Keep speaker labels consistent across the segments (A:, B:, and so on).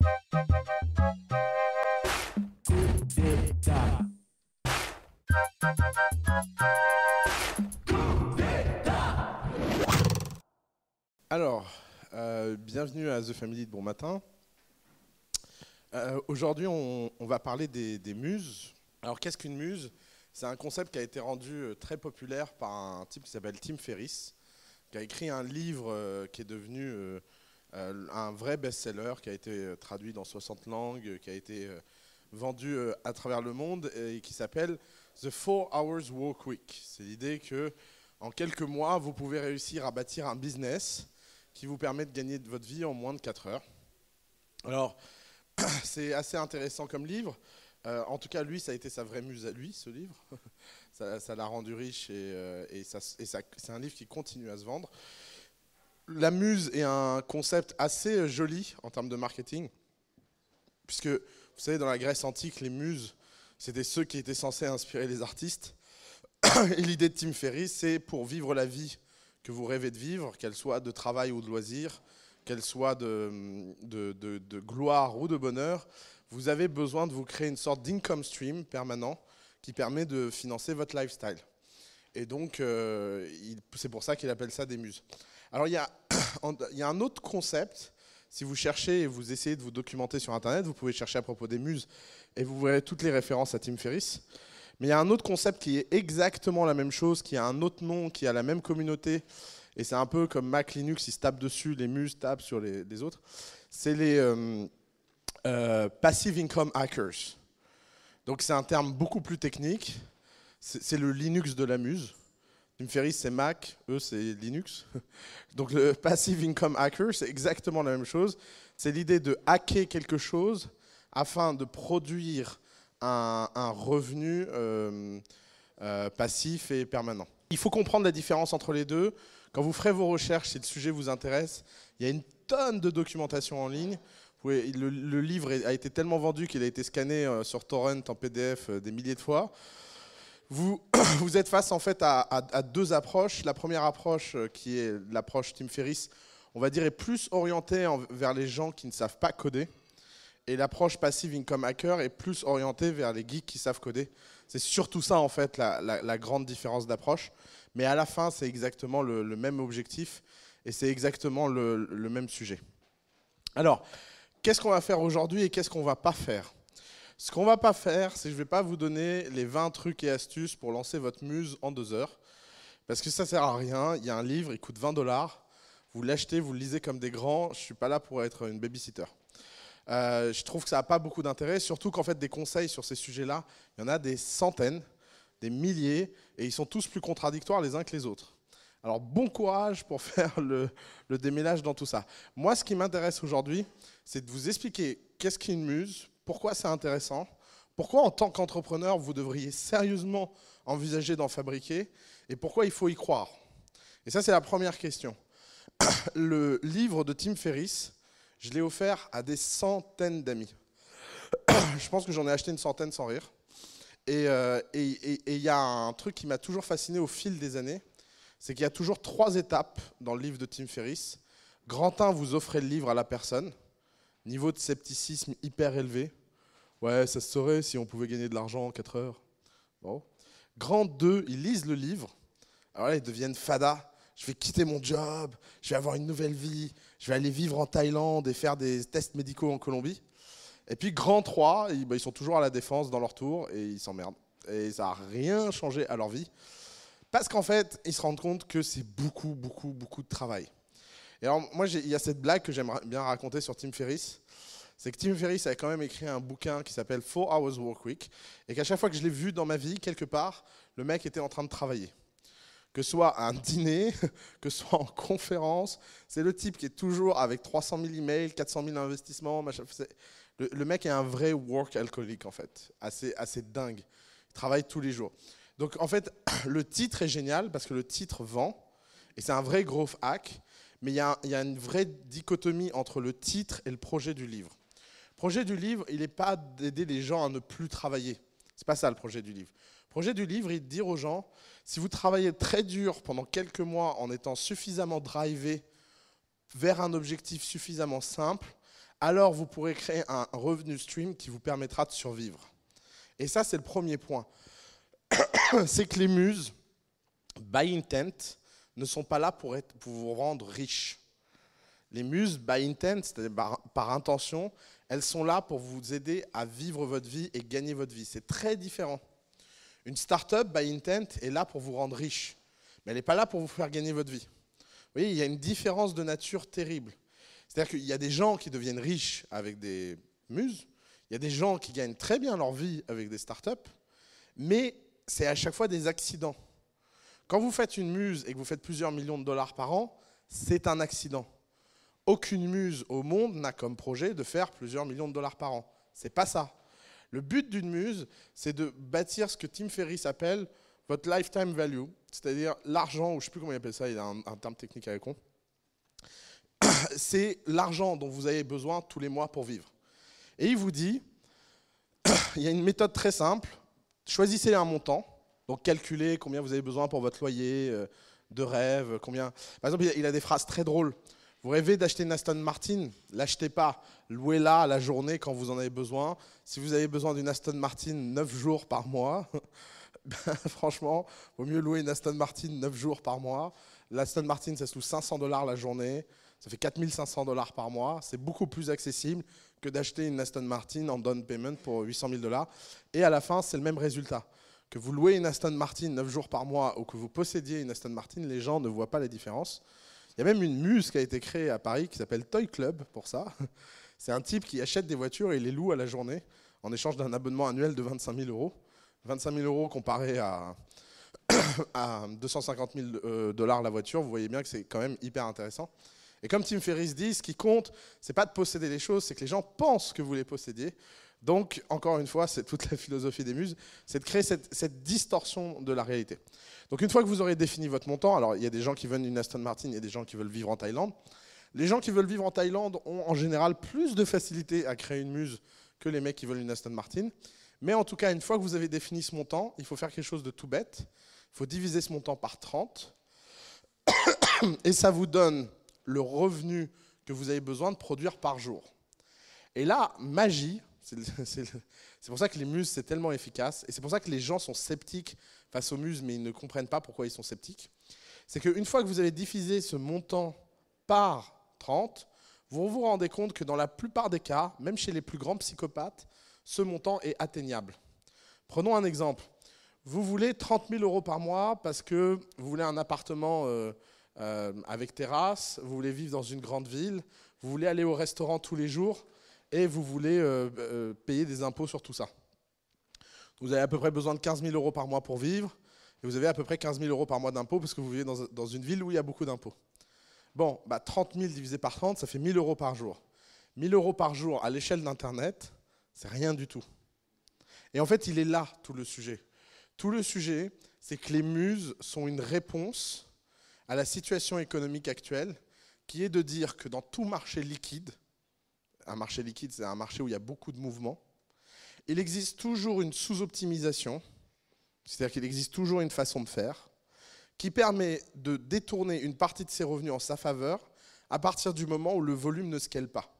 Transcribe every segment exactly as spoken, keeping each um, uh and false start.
A: Alors, euh, bienvenue à The Family de Bon Matin. Euh, Aujourd'hui, on, on va parler des, des muses. Alors, qu'est-ce qu'une muse? C'est un concept qui a été rendu très populaire par un type qui s'appelle Tim Ferriss, qui a écrit un livre euh, qui est devenu euh, euh, un vrai best-seller, qui a été euh, traduit dans soixante langues, qui a été euh, vendu euh, à travers le monde et qui s'appelle The Four Hours Work Week. C'est l'idée que en quelques mois, vous pouvez réussir à bâtir un business qui vous permet de gagner de votre vie en moins de quatre heures. Alors, c'est assez intéressant comme livre. Euh, en tout cas, lui, ça a été sa vraie muse à lui, ce livre. ça, ça l'a rendu riche et, euh, et, ça, et ça, c'est un livre qui continue à se vendre. La muse est un concept assez joli en termes de marketing, puisque, vous savez, dans la Grèce antique, les muses, c'était ceux qui étaient censés inspirer les artistes. Et l'idée de Tim Ferriss, c'est pour vivre la vie que vous rêvez de vivre, qu'elle soit de travail ou de loisir, qu'elle soit de, de, de, de gloire ou de bonheur, vous avez besoin de vous créer une sorte d'income stream permanent qui permet de financer votre lifestyle. Et donc, euh, il, c'est pour ça qu'il appelle ça des muses. Alors, il y a, il y a un autre concept. Si vous cherchez et vous essayez de vous documenter sur Internet, vous pouvez chercher à propos des muses et vous verrez toutes les références à Tim Ferriss. Mais il y a un autre concept qui est exactement la même chose, qui a un autre nom, qui a la même communauté, et c'est un peu comme Mac Linux, ils se tapent dessus, les muses tapent sur les, les autres. C'est les euh, euh, Passive Income Hackers. Donc c'est un terme beaucoup plus technique, c'est, c'est le Linux de la muse. Tim Ferriss, c'est Mac, eux, c'est Linux. Donc le Passive Income Hacker, c'est exactement la même chose. C'est l'idée de hacker quelque chose afin de produire Un, un revenu euh, euh, passif et permanent. Il faut comprendre la différence entre les deux. Quand vous ferez vos recherches, si le sujet vous intéresse, il y a une tonne de documentation en ligne. Vous pouvez, le, le livre a été tellement vendu qu'il a été scanné euh, sur torrent en P D F euh, des milliers de fois. Vous, vous êtes face en fait à, à, à deux approches. La première approche, euh, qui est l'approche Tim Ferriss, on va dire, est plus orientée en, vers les gens qui ne savent pas coder. Et l'approche Passive Income Hacker est plus orientée vers les geeks qui savent coder. C'est surtout ça, en fait, la, la, la grande différence d'approche. Mais à la fin, c'est exactement le, le même objectif et c'est exactement le, le même sujet. Alors, qu'est-ce qu'on va faire aujourd'hui et qu'est-ce qu'on ne va pas faire? Ce qu'on ne va pas faire, c'est que je ne vais pas vous donner les vingt trucs et astuces pour lancer votre muse en deux heures. Parce que ça ne sert à rien. Il y a un livre, il coûte vingt dollars. Vous l'achetez, vous le lisez comme des grands. Je ne suis pas là pour être une babysitter. Euh, je trouve que ça n'a pas beaucoup d'intérêt, surtout qu'en fait des conseils sur ces sujets-là, il y en a des centaines, des milliers, et ils sont tous plus contradictoires les uns que les autres. Alors bon courage pour faire le, le démêlage dans tout ça. Moi, ce qui m'intéresse aujourd'hui, c'est de vous expliquer qu'est-ce qu'est une muse, pourquoi c'est intéressant, pourquoi en tant qu'entrepreneur, vous devriez sérieusement envisager d'en fabriquer, et pourquoi il faut y croire. Et ça, c'est la première question. Le livre de Tim Ferriss, je l'ai offert à des centaines d'amis. Je pense que j'en ai acheté une centaine sans rire. Et il euh, et, et, et y a un truc qui m'a toujours fasciné au fil des années, c'est qu'il y a toujours trois étapes dans le livre de Tim Ferriss. Grand un, vous offrez le livre à la personne. Niveau de scepticisme hyper élevé. Ouais, ça se saurait si on pouvait gagner de l'argent en quatre heures. Bon. Grand deux, ils lisent le livre. Alors là, ils deviennent fada. Je vais quitter mon job, je vais avoir une nouvelle vie, je vais aller vivre en Thaïlande et faire des tests médicaux en Colombie. Et puis grand trois, ils, bah, ils sont toujours à la défense dans leur tour et ils s'emmerdent. Et ça n'a rien changé à leur vie. Parce qu'en fait, ils se rendent compte que c'est beaucoup, beaucoup, beaucoup de travail. Et alors moi, il y a cette blague que j'aimerais bien raconter sur Tim Ferriss. C'est que Tim Ferriss avait quand même écrit un bouquin qui s'appelle Four Hours Work Week. Et qu'à chaque fois que je l'ai vu dans ma vie, quelque part, le mec était en train de travailler. Que ce soit à un dîner, que ce soit en conférence, c'est le type qui est toujours avec trois cent mille emails, quatre cent mille investissements. Machin, le, le mec est un vrai work alcoolique en fait, assez, assez dingue. Il travaille tous les jours. Donc en fait, le titre est génial parce que le titre vend, et c'est un vrai growth hack, mais il y a, il y a une vraie dichotomie entre le titre et le projet du livre. Le projet du livre, il n'est pas d'aider les gens à ne plus travailler. C'est pas ça le projet du livre. Le projet du livre est de dire aux gens, si vous travaillez très dur pendant quelques mois en étant suffisamment drivé vers un objectif suffisamment simple, alors vous pourrez créer un revenu stream qui vous permettra de survivre. Et ça, c'est le premier point. C'est que les muses, by intent, ne sont pas là pour, être, pour vous rendre riche. Les muses, by intent, c'est-à-dire par, par intention, elles sont là pour vous aider à vivre votre vie et gagner votre vie. C'est très différent. Une start-up, by intent, est là pour vous rendre riche. Mais elle n'est pas là pour vous faire gagner votre vie. Vous voyez, il y a une différence de nature terrible. C'est-à-dire qu'il y a des gens qui deviennent riches avec des muses, il y a des gens qui gagnent très bien leur vie avec des start-up, mais c'est à chaque fois des accidents. Quand vous faites une muse et que vous faites plusieurs millions de dollars par an, c'est un accident. Aucune muse au monde n'a comme projet de faire plusieurs millions de dollars par an. C'est pas ça. Le but d'une muse, c'est de bâtir ce que Tim Ferriss appelle votre lifetime value, c'est-à-dire l'argent, ou je ne sais plus comment il appelle ça, il a un, un terme technique avec con. C'est l'argent dont vous avez besoin tous les mois pour vivre. Et il vous dit, il y a une méthode très simple, choisissez un montant, donc calculez combien vous avez besoin pour votre loyer euh, de rêve, combien... Par exemple, il a, il a des phrases très drôles. Vous rêvez d'acheter une Aston Martin, l'achetez pas, louez-la à la journée quand vous en avez besoin. Si vous avez besoin d'une Aston Martin neuf jours par mois, ben, franchement, il vaut mieux louer une Aston Martin neuf jours par mois. L'Aston Martin, ça se loue cinq cents dollars la journée, ça fait quatre mille cinq cents dollars par mois. C'est beaucoup plus accessible que d'acheter une Aston Martin en down payment pour huit cent mille dollars. Et à la fin, c'est le même résultat. Que vous louez une Aston Martin neuf jours par mois ou que vous possédiez une Aston Martin, les gens ne voient pas la différence. Il y a même une muse qui a été créée à Paris qui s'appelle Toy Club pour ça. C'est un type qui achète des voitures et les loue à la journée en échange d'un abonnement annuel de vingt-cinq mille euros. vingt-cinq mille euros comparé à, à deux cent cinquante mille dollars la voiture, vous voyez bien que c'est quand même hyper intéressant. Et comme Tim Ferriss dit, ce qui compte, c'est pas de posséder les choses, c'est que les gens pensent que vous les possédiez. Donc, encore une fois, c'est toute la philosophie des muses, c'est de créer cette, cette distorsion de la réalité. Donc, une fois que vous aurez défini votre montant, alors il y a des gens qui veulent une Aston Martin, il y a des gens qui veulent vivre en Thaïlande. Les gens qui veulent vivre en Thaïlande ont en général plus de facilité à créer une muse que les mecs qui veulent une Aston Martin. Mais en tout cas, une fois que vous avez défini ce montant, il faut faire quelque chose de tout bête. Il faut diviser ce montant par trente. Et ça vous donne le revenu que vous avez besoin de produire par jour. Et là, magie, c'est pour ça que les muses, c'est tellement efficace. Et c'est pour ça que les gens sont sceptiques face aux muses, mais ils ne comprennent pas pourquoi ils sont sceptiques. C'est qu'une fois que vous avez divisé ce montant par trente, vous vous rendez compte que dans la plupart des cas, même chez les plus grands psychopathes, ce montant est atteignable. Prenons un exemple. Vous voulez trente mille euros par mois parce que vous voulez un appartement euh, euh, avec terrasse, vous voulez vivre dans une grande ville, vous voulez aller au restaurant tous les jours et vous voulez euh, euh, payer des impôts sur tout ça. Vous avez à peu près besoin de quinze mille euros par mois pour vivre et vous avez à peu près quinze mille euros par mois d'impôts parce que vous vivez dans, dans une ville où il y a beaucoup d'impôts. Bon, bah trente mille divisé par trente, ça fait mille euros par jour. mille euros par jour à l'échelle d'Internet, c'est rien du tout. Et en fait, il est là, tout le sujet. Tout le sujet, c'est que les muses sont une réponse à la situation économique actuelle, qui est de dire que dans tout marché liquide, un marché liquide, c'est un marché où il y a beaucoup de mouvements, il existe toujours une sous-optimisation, c'est-à-dire qu'il existe toujours une façon de faire, qui permet de détourner une partie de ses revenus en sa faveur à partir du moment où le volume ne scale pas.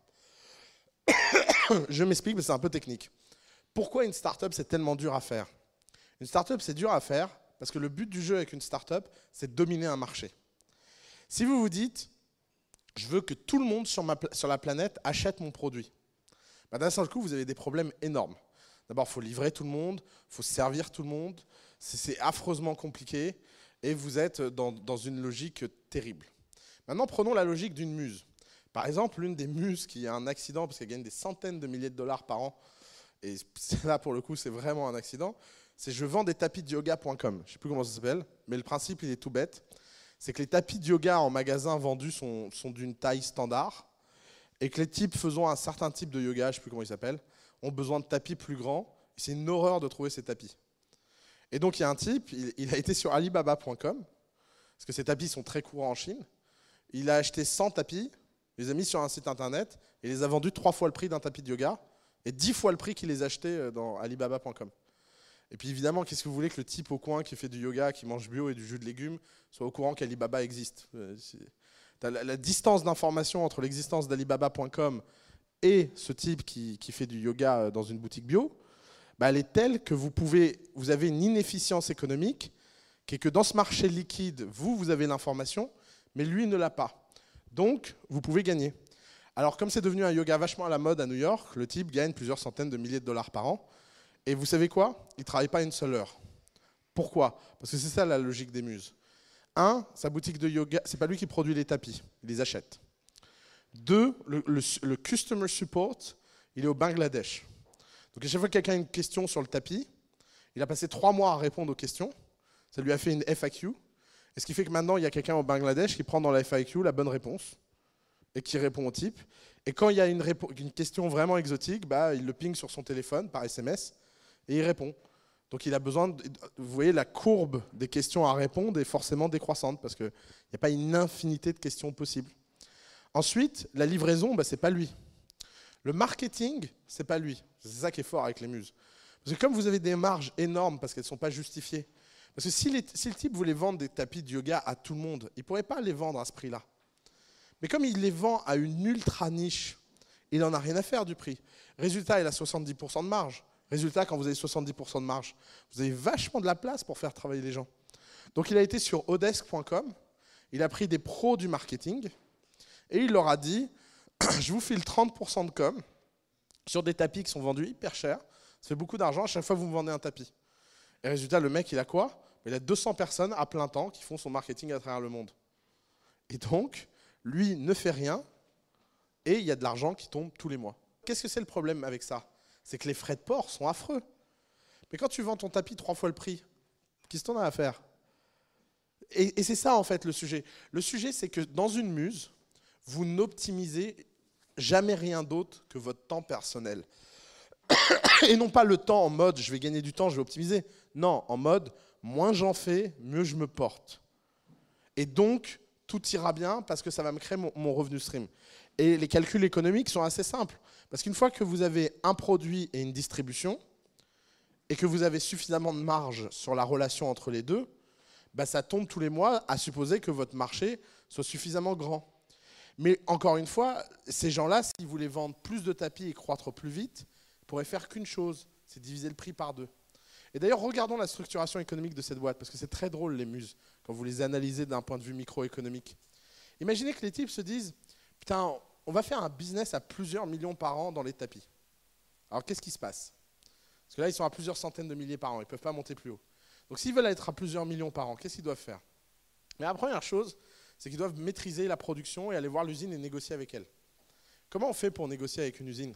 A: Je m'explique, mais c'est un peu technique. Pourquoi une startup, c'est tellement dur à faire? Une startup, c'est dur à faire parce que le but du jeu avec une startup, c'est de dominer un marché. Si vous vous dites, je veux que tout le monde sur, ma, sur la planète achète mon produit, bah d'un seul coup, vous avez des problèmes énormes. D'abord, il faut livrer tout le monde, il faut servir tout le monde, c'est affreusement compliqué et vous êtes dans, dans une logique terrible. Maintenant, prenons la logique d'une muse. Par exemple, l'une des muses qui a un accident parce qu'elle gagne des centaines de milliers de dollars par an, et là pour le coup c'est vraiment un accident, c'est je vends des tapis de yoga point com. Je ne sais plus comment ça s'appelle, mais le principe il est tout bête. C'est que les tapis de yoga en magasin vendus sont, sont d'une taille standard et que les types faisant un certain type de yoga, je ne sais plus comment il s'appelle, ont besoin de tapis plus grands. C'est une horreur de trouver ces tapis. Et donc il y a un type, il, il a été sur alibaba point com, parce que ces tapis sont très courants en Chine. Il a acheté cent tapis, il les a mis sur un site internet et les a vendus trois fois le prix d'un tapis de yoga et dix fois le prix qu'il les achetait dans alibaba point com. Et puis évidemment, qu'est-ce que vous voulez que le type au coin qui fait du yoga, qui mange bio et du jus de légumes, soit au courant qu'Alibaba existe? La, la distance d'information entre l'existence d'alibaba point com et ce type qui, qui fait du yoga dans une boutique bio, bah, elle est telle que vous, pouvez, vous avez une inefficience économique, qui est que dans ce marché liquide, vous, vous avez l'information, mais lui ne l'a pas. Donc, vous pouvez gagner. Alors, comme c'est devenu un yoga vachement à la mode à New York, le type gagne plusieurs centaines de milliers de dollars par an. Et vous savez quoi? Il ne travaille pas une seule heure. Pourquoi? Parce que c'est ça la logique des muses. Un, sa boutique de yoga, c'est pas lui qui produit les tapis, il les achète. Deux, le, le, le customer support, il est au Bangladesh. Donc à chaque fois que quelqu'un a une question sur le tapis, il a passé trois mois à répondre aux questions. Ça lui a fait une F A Q. Et ce qui fait que maintenant, il y a quelqu'un au Bangladesh qui prend dans la F A Q la bonne réponse et qui répond au type. Et quand il y a une, une question vraiment exotique, bah, il le ping sur son téléphone par S M S et il répond. Donc il a besoin, de, vous voyez, la courbe des questions à répondre est forcément décroissante parce qu'il n'y a pas une infinité de questions possibles. Ensuite, la livraison, bah, ce n'est pas lui. Le marketing, ce n'est pas lui. C'est ça qui est fort avec les muses. Parce que comme vous avez des marges énormes parce qu'elles ne sont pas justifiées, parce que si, les, si le type voulait vendre des tapis de yoga à tout le monde, il ne pourrait pas les vendre à ce prix-là. Mais comme il les vend à une ultra niche, il n'en a rien à faire du prix. Résultat, il a soixante-dix pour cent de marge. Résultat, quand vous avez soixante-dix pour cent de marge, vous avez vachement de la place pour faire travailler les gens. Donc il a été sur odesk point com, il a pris des pros du marketing et il leur a dit « Je vous file trente pour cent de com sur des tapis qui sont vendus hyper cher, ça fait beaucoup d'argent, à chaque fois vous me vendez un tapis. » Et résultat, le mec, il a quoi? Il a deux cents personnes à plein temps qui font son marketing à travers le monde. Et donc, lui ne fait rien et il y a de l'argent qui tombe tous les mois. Qu'est-ce que c'est le problème avec ça? C'est que les frais de port sont affreux. Mais quand tu vends ton tapis trois fois le prix, qu'est-ce que t'en as à faire? Et, et c'est ça, en fait, le sujet. Le sujet, c'est que dans une muse, vous n'optimisez jamais rien d'autre que votre temps personnel. Et non pas le temps en mode « je vais gagner du temps, je vais optimiser ». Non, en mode « moins j'en fais, mieux je me porte ». Et donc, tout ira bien parce que ça va me créer mon, mon revenu stream. Et les calculs économiques sont assez simples. Parce qu'une fois que vous avez un produit et une distribution, et que vous avez suffisamment de marge sur la relation entre les deux, bah ça tombe tous les mois à supposer que votre marché soit suffisamment grand. Mais encore une fois, ces gens-là, s'ils voulaient vendre plus de tapis et croître plus vite, ils pourraient faire qu'une chose, c'est diviser le prix par deux. Et d'ailleurs, regardons la structuration économique de cette boîte, parce que c'est très drôle les muses, quand vous les analysez d'un point de vue microéconomique. Imaginez que les types se disent « Putain, on va faire un business à plusieurs millions par an dans les tapis. » Alors qu'est-ce qui se passe? Parce que là, ils sont à plusieurs centaines de milliers par an, ils ne peuvent pas monter plus haut. Donc s'ils veulent être à plusieurs millions par an, qu'est-ce qu'ils doivent faire? Mais la première chose, c'est qu'ils doivent maîtriser la production et aller voir l'usine et négocier avec elle. Comment on fait pour négocier avec une usine?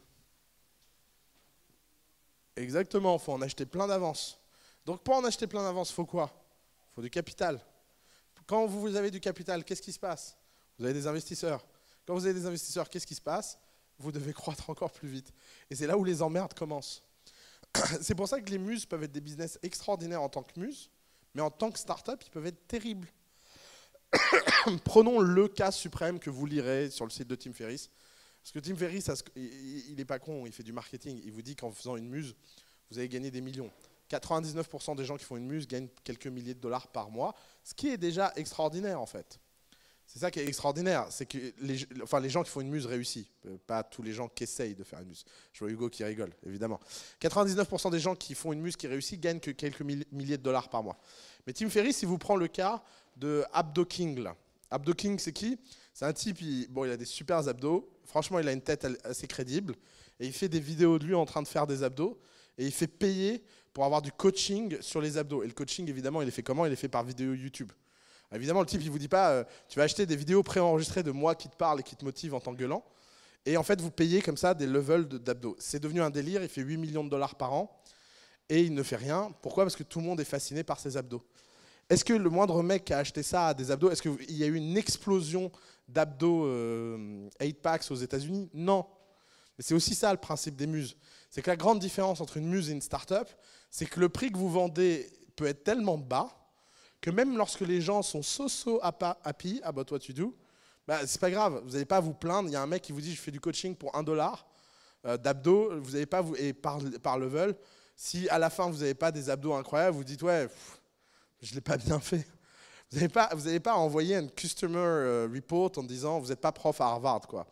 A: Exactement, il faut en acheter plein d'avance. Donc pour en acheter plein d'avance, il faut quoi? Il faut du capital. Quand vous avez du capital, qu'est-ce qui se passe? Vous avez des investisseurs. Quand vous avez des investisseurs, qu'est-ce qui se passe? Vous devez croître encore plus vite. Et c'est là où les emmerdes commencent. C'est pour ça que les muses peuvent être des business extraordinaires en tant que muses, mais en tant que start-up, ils peuvent être terribles. Prenons le cas suprême que vous lirez sur le site de Tim Ferriss. Parce que Tim Ferriss, il n'est pas con, il fait du marketing. Il vous dit qu'en faisant une muse, vous allez gagner des millions. quatre-vingt-dix-neuf pour cent des gens qui font une muse gagnent quelques milliers de dollars par mois, ce qui est déjà extraordinaire en fait. C'est ça qui est extraordinaire, c'est que les, enfin, les gens qui font une muse réussissent, pas tous les gens qui essayent de faire une muse. Je vois Hugo qui rigole, évidemment. quatre-vingt-dix-neuf pour cent des gens qui font une muse qui réussit gagnent que quelques milliers de dollars par mois. Mais Tim Ferriss, il vous prend le cas de Abdo King. Là. Abdo King, c'est qui? C'est un type, il, bon, il a des super abdos. Franchement, il a une tête assez crédible. Et il fait des vidéos de lui en train de faire des abdos. Et il fait payer pour avoir du coaching sur les abdos. Et le coaching, évidemment, il est fait comment? Il est fait par vidéo YouTube. Évidemment, le type, il ne vous dit pas, euh, tu vas acheter des vidéos préenregistrées de moi qui te parle et qui te motive en t'engueulant. Et en fait, vous payez comme ça des levels d'abdos. C'est devenu un délire, il fait huit millions de dollars par an et il ne fait rien. Pourquoi? Parce que tout le monde est fasciné par ses abdos. Est-ce que le moindre mec qui a acheté ça a des abdos? Est-ce qu'il y a eu une explosion d'abdos euh, eight packs aux États-Unis? Non. Mais c'est aussi ça le principe des muses. C'est que la grande différence entre une muse et une start-up, c'est que le prix que vous vendez peut être tellement bas que même lorsque les gens sont so-so happy about what you do, bah, c'est pas grave, vous n'allez pas vous plaindre. Il y a un mec qui vous dit je fais du coaching pour un dollar euh, d'abdos, vous n'allez pas vous et par, par level. Si à la fin vous n'avez pas des abdos incroyables, vous dites ouais, pff, je l'ai pas bien fait. Vous n'allez pas, vous n'allez pas envoyer un customer report en disant vous n'êtes pas prof à Harvard quoi.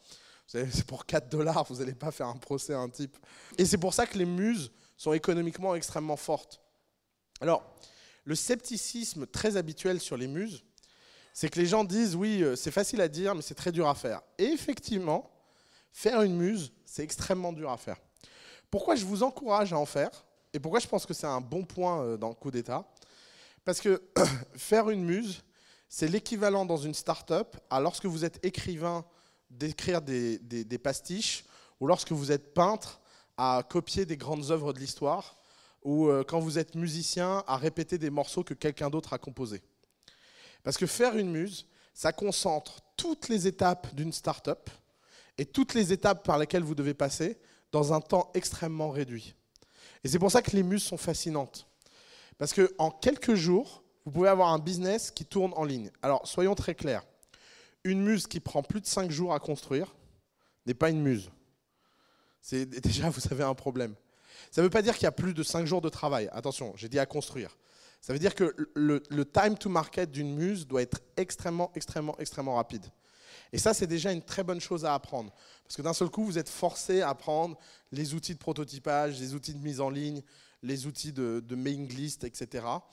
A: C'est pour quatre dollars, vous n'allez pas faire un procès à un type. Et c'est pour ça que les muses sont économiquement extrêmement fortes. Alors, le scepticisme très habituel sur les muses, c'est que les gens disent, oui, c'est facile à dire, mais c'est très dur à faire. Et effectivement, faire une muse, c'est extrêmement dur à faire. Pourquoi je vous encourage à en faire, et pourquoi je pense que c'est un bon point dans le coup d'état? Parce que faire une muse, c'est l'équivalent dans une start-up à lorsque vous êtes écrivain, d'écrire des, des, des pastiches, ou lorsque vous êtes peintre, à copier des grandes œuvres de l'histoire, ou euh, quand vous êtes musicien, à répéter des morceaux que quelqu'un d'autre a composés. Parce que faire une muse, ça concentre toutes les étapes d'une start-up et toutes les étapes par lesquelles vous devez passer dans un temps extrêmement réduit. Et c'est pour ça que les muses sont fascinantes. Parce qu'en quelques jours, vous pouvez avoir un business qui tourne en ligne. Alors, soyons très clairs. Une muse qui prend plus de cinq jours à construire n'est pas une muse. C'est, déjà, vous avez un problème. Ça ne veut pas dire qu'il y a plus de cinq jours de travail. Attention, j'ai dit à construire. Ça veut dire que le, le time to market d'une muse doit être extrêmement, extrêmement, extrêmement rapide. Et ça, c'est déjà une très bonne chose à apprendre. Parce que d'un seul coup, vous êtes forcé à apprendre les outils de prototypage, les outils de mise en ligne, les outils de, de mailing list, et cetera.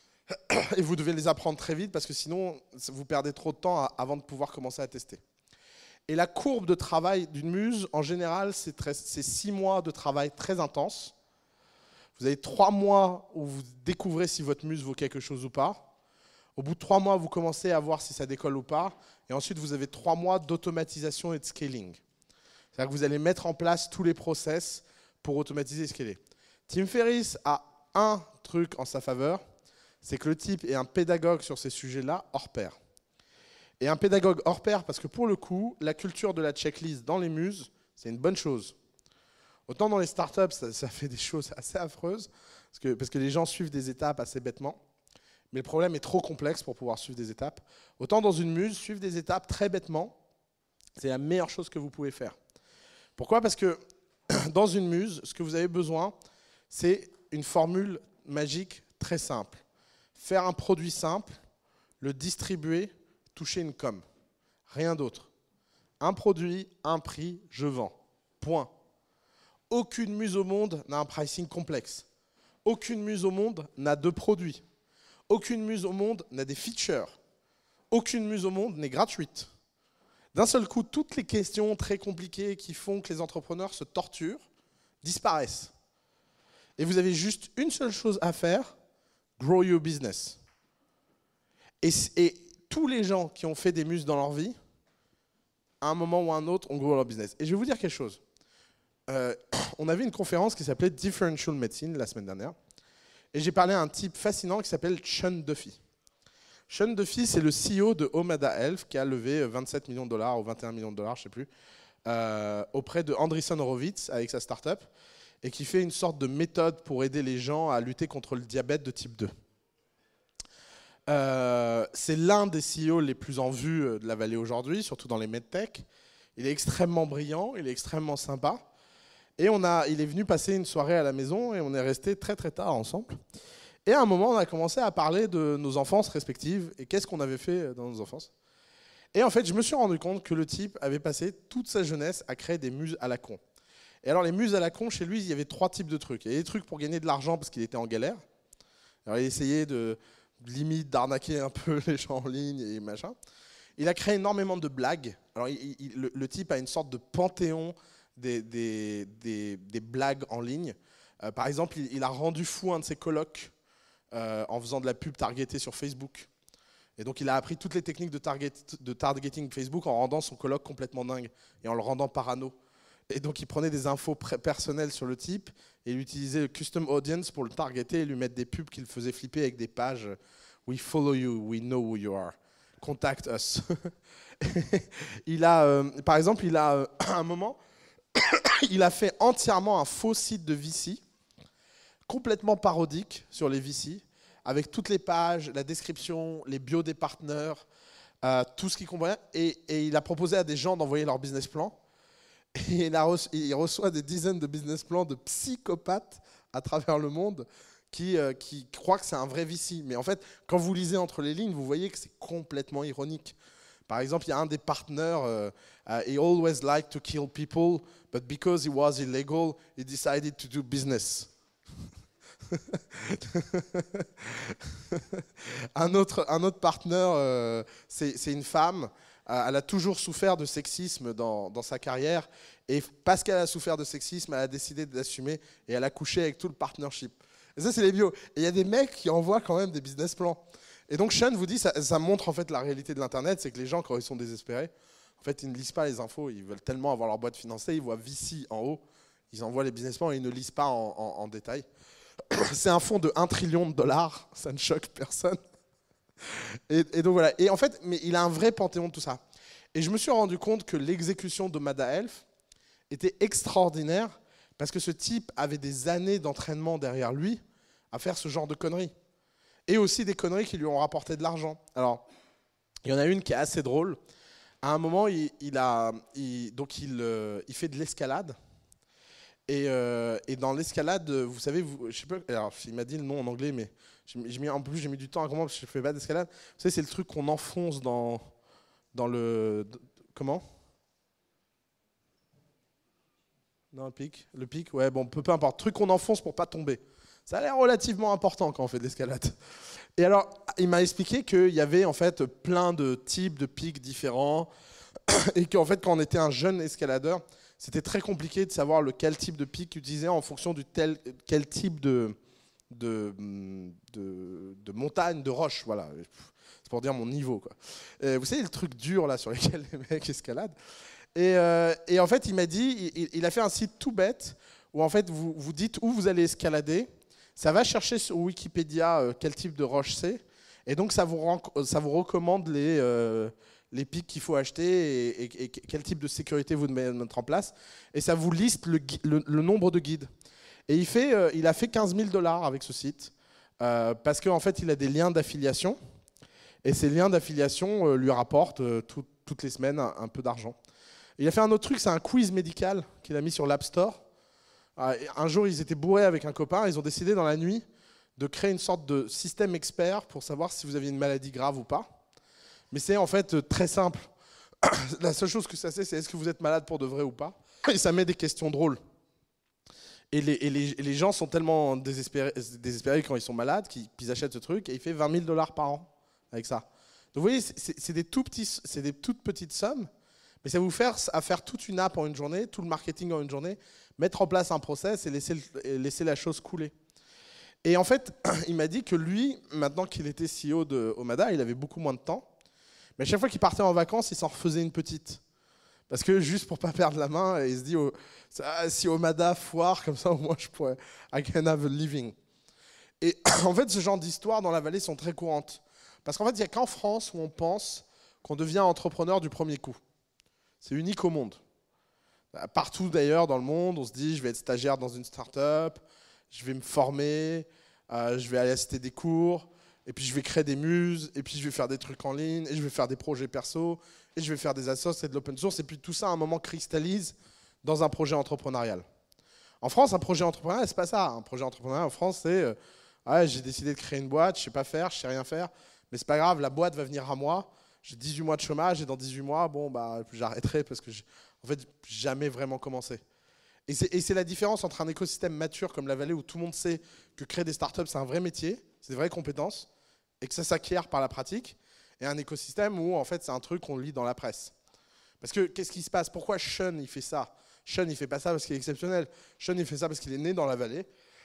A: Et vous devez les apprendre très vite parce que sinon, vous perdez trop de temps avant de pouvoir commencer à tester. Et la courbe de travail d'une muse, en général, c'est six mois de travail très intense. Vous avez trois mois où vous découvrez si votre muse vaut quelque chose ou pas. Au bout de trois mois, vous commencez à voir si ça décolle ou pas. Et ensuite, vous avez trois mois d'automatisation et de scaling. C'est-à-dire que vous allez mettre en place tous les process pour automatiser et scaler. Tim Ferriss a un truc en sa faveur, c'est que le type est un pédagogue sur ces sujets-là hors pair. Et un pédagogue hors pair parce que pour le coup, la culture de la checklist dans les muses, c'est une bonne chose. Autant dans les startups, ça, ça fait des choses assez affreuses, parce que, parce que les gens suivent des étapes assez bêtement, mais le problème est trop complexe pour pouvoir suivre des étapes. Autant dans une muse, suivre des étapes très bêtement, c'est la meilleure chose que vous pouvez faire. Pourquoi? Parce que dans une muse, ce que vous avez besoin, c'est une formule magique très simple. Faire un produit simple, le distribuer, toucher une com. Rien d'autre. Un produit, un prix, je vends. Point. Aucune muse au monde n'a un pricing complexe. Aucune muse au monde n'a deux produits. Aucune muse au monde n'a des features. Aucune muse au monde n'est gratuite. D'un seul coup, toutes les questions très compliquées qui font que les entrepreneurs se torturent disparaissent. Et vous avez juste une seule chose à faire, grow your business. Et, et tous les gens qui ont fait des muses dans leur vie, à un moment ou à un autre, ont grow leur business. Et je vais vous dire quelque chose. Euh, on avait une conférence qui s'appelait Differential Medicine la semaine dernière. Et j'ai parlé à un type fascinant qui s'appelle Sean Duffy. Sean Duffy, c'est le C E O de Omada Health qui a levé vingt-sept millions de dollars ou vingt et un millions de dollars, je ne sais plus, euh, auprès de Andreessen Horowitz avec sa start-up et qui fait une sorte de méthode pour aider les gens à lutter contre le diabète de type deux. Euh, c'est l'un des C E O les plus en vue de la vallée aujourd'hui, surtout dans les medtech. Il est extrêmement brillant, il est extrêmement sympa. Et on a, il est venu passer une soirée à la maison et on est resté très très tard ensemble. Et à un moment, on a commencé à parler de nos enfances respectives et qu'est-ce qu'on avait fait dans nos enfances. Et en fait, je me suis rendu compte que le type avait passé toute sa jeunesse à créer des muses à la con. Et alors, les muses à la con, chez lui, il y avait trois types de trucs. Il y avait des trucs pour gagner de l'argent parce qu'il était en galère. Alors, il essayait de, limite, d'arnaquer un peu les gens en ligne et machin. Il a créé énormément de blagues. Alors, il, il, le, le type a une sorte de panthéon des, des, des, des blagues en ligne. Euh, par exemple, il, il a rendu fou un de ses colocs euh, en faisant de la pub targetée sur Facebook. Et donc, il a appris toutes les techniques de, target, de targeting Facebook en rendant son coloc complètement dingue et en le rendant parano. Et donc, il prenait des infos personnelles sur le type et il utilisait le custom audience pour le targeter et lui mettre des pubs qui le faisaient flipper avec des pages « We follow you, we know who you are. Contact us ». Il a, euh, par exemple, il a, euh, à un moment, il a fait entièrement un faux site de V C, complètement parodique sur les V C, avec toutes les pages, la description, les bios des partenaires, euh, tout ce qu'il comprenait. Et, et il a proposé à des gens d'envoyer leur business plan. Et il, a reçu, il reçoit des dizaines de business plans de psychopathes à travers le monde qui, euh, qui croient que c'est un vrai V C. Mais en fait, quand vous lisez entre les lignes, vous voyez que c'est complètement ironique. Par exemple, il y a un des partenaires, euh, uh, he always liked to kill people, but because he was illegal, he decided to do business. un, autre, un autre partenaire, euh, c'est, c'est une femme. Euh, elle a toujours souffert de sexisme dans, dans sa carrière. Et parce qu'elle a souffert de sexisme, elle a décidé d'assumer et elle a couché avec tout le partnership. Et ça, c'est les bios. Et il y a des mecs qui envoient quand même des business plans. Et donc, Sean vous dit, ça, ça montre en fait la réalité de l'Internet, c'est que les gens, quand ils sont désespérés, en fait, ils ne lisent pas les infos. Ils veulent tellement avoir leur boîte financée, ils voient V C en haut, ils envoient les business plans et ils ne lisent pas en, en, en détail. C'est un fonds de un trillion de dollars, ça ne choque personne. Et, et donc voilà. Et en fait, mais il a un vrai panthéon de tout ça. Et je me suis rendu compte que l'exécution de Mada Health était extraordinaire parce que ce type avait des années d'entraînement derrière lui à faire ce genre de conneries. Et aussi des conneries qui lui ont rapporté de l'argent. Alors, il y en a une qui est assez drôle. À un moment, il, il, a, il, donc il, euh, il fait de l'escalade. Et, euh, et dans l'escalade, vous savez, vous, je sais pas, alors il m'a dit le nom en anglais, mais j'ai mis, en plus j'ai mis du temps à comprendre parce que je fais pas d'escalade. Vous savez, c'est le truc qu'on enfonce dans, dans le... Comment ? Dans le pic. Le pic, ouais, bon, peu, peu importe. Truc qu'on enfonce pour pas tomber. Ça a l'air relativement important quand on fait de l'escalade. Et alors, il m'a expliqué qu'il y avait en fait plein de types de pics différents et qu'en fait, quand on était un jeune escaladeur, c'était très compliqué de savoir lequel type de pic utiliser en fonction du tel, quel type de, de, de, de montagne, de roche. Voilà. C'est pour dire mon niveau, quoi. Et vous savez, le truc dur là sur lequel les mecs escaladent. Et, euh, et en fait, il m'a dit, il, il a fait un site tout bête où en fait, vous, vous dites où vous allez escalader. Ça va chercher sur Wikipédia euh, quel type de roche c'est. Et donc, ça vous, rend, ça vous recommande les... Euh, les pics qu'il faut acheter et, et, et quel type de sécurité vous devez mettre en place. Et ça vous liste le, le, le nombre de guides. Et il, fait, euh, il a fait quinze mille dollars avec ce site euh, parce qu'en fait, il a des liens d'affiliation. Et ces liens d'affiliation euh, lui rapportent euh, tout, toutes les semaines un, un peu d'argent. Il a fait un autre truc, c'est un quiz médical qu'il a mis sur l'App Store. Euh, un jour, ils étaient bourrés avec un copain. Ils ont décidé dans la nuit de créer une sorte de système expert pour savoir si vous aviez une maladie grave ou pas. Mais c'est en fait très simple. La seule chose que ça sait, c'est est-ce que vous êtes malade pour de vrai ou pas. Et ça met des questions drôles. Et les, et les, et les gens sont tellement désespérés, désespérés quand ils sont malades qu'ils achètent ce truc et il fait vingt mille dollars par an avec ça. Donc vous voyez, c'est des, tout petits, c'est des toutes petites sommes, mais ça vous fait à faire toute une app en une journée, tout le marketing en une journée, mettre en place un process et laisser, et laisser la chose couler. Et en fait, il m'a dit que lui, maintenant qu'il était C E O de Omada, il avait beaucoup moins de temps. Mais à chaque fois qu'il partait en vacances, il s'en refaisait une petite. Parce que juste pour ne pas perdre la main, il se dit, oh, ah, si Omada foire, comme ça au moins je pourrais, I can have a living. Et en fait, ce genre d'histoires dans la vallée sont très courantes. Parce qu'en fait, il n'y a qu'en France où on pense qu'on devient entrepreneur du premier coup. C'est unique au monde. Partout d'ailleurs dans le monde, on se dit, je vais être stagiaire dans une start-up, je vais me former, euh, je vais aller assister des cours, et puis je vais créer des muses, et puis je vais faire des trucs en ligne, et je vais faire des projets perso, et je vais faire des assos et de l'open source, et puis tout ça à un moment cristallise dans un projet entrepreneurial. En France, un projet entrepreneurial, c'est pas ça. Un projet entrepreneurial en France, c'est euh, ouais, j'ai décidé de créer une boîte, je sais pas faire, je sais rien faire, mais c'est pas grave, la boîte va venir à moi, j'ai dix-huit mois de chômage, et dans dix-huit mois, bon, bah, j'arrêterai parce que, en fait, jamais vraiment commencé. Et c'est la différence entre un écosystème mature comme la vallée où tout le monde sait que créer des startups, c'est un vrai métier, c'est des vraies compétences, et que ça s'acquiert par la pratique, et un écosystème où en fait c'est un truc qu'on lit dans la presse. Parce que qu'est-ce qui se passe? Pourquoi Sean il fait ça? Sean il fait pas ça parce qu'il est exceptionnel. Sean il fait ça parce qu'il est né dans la vallée,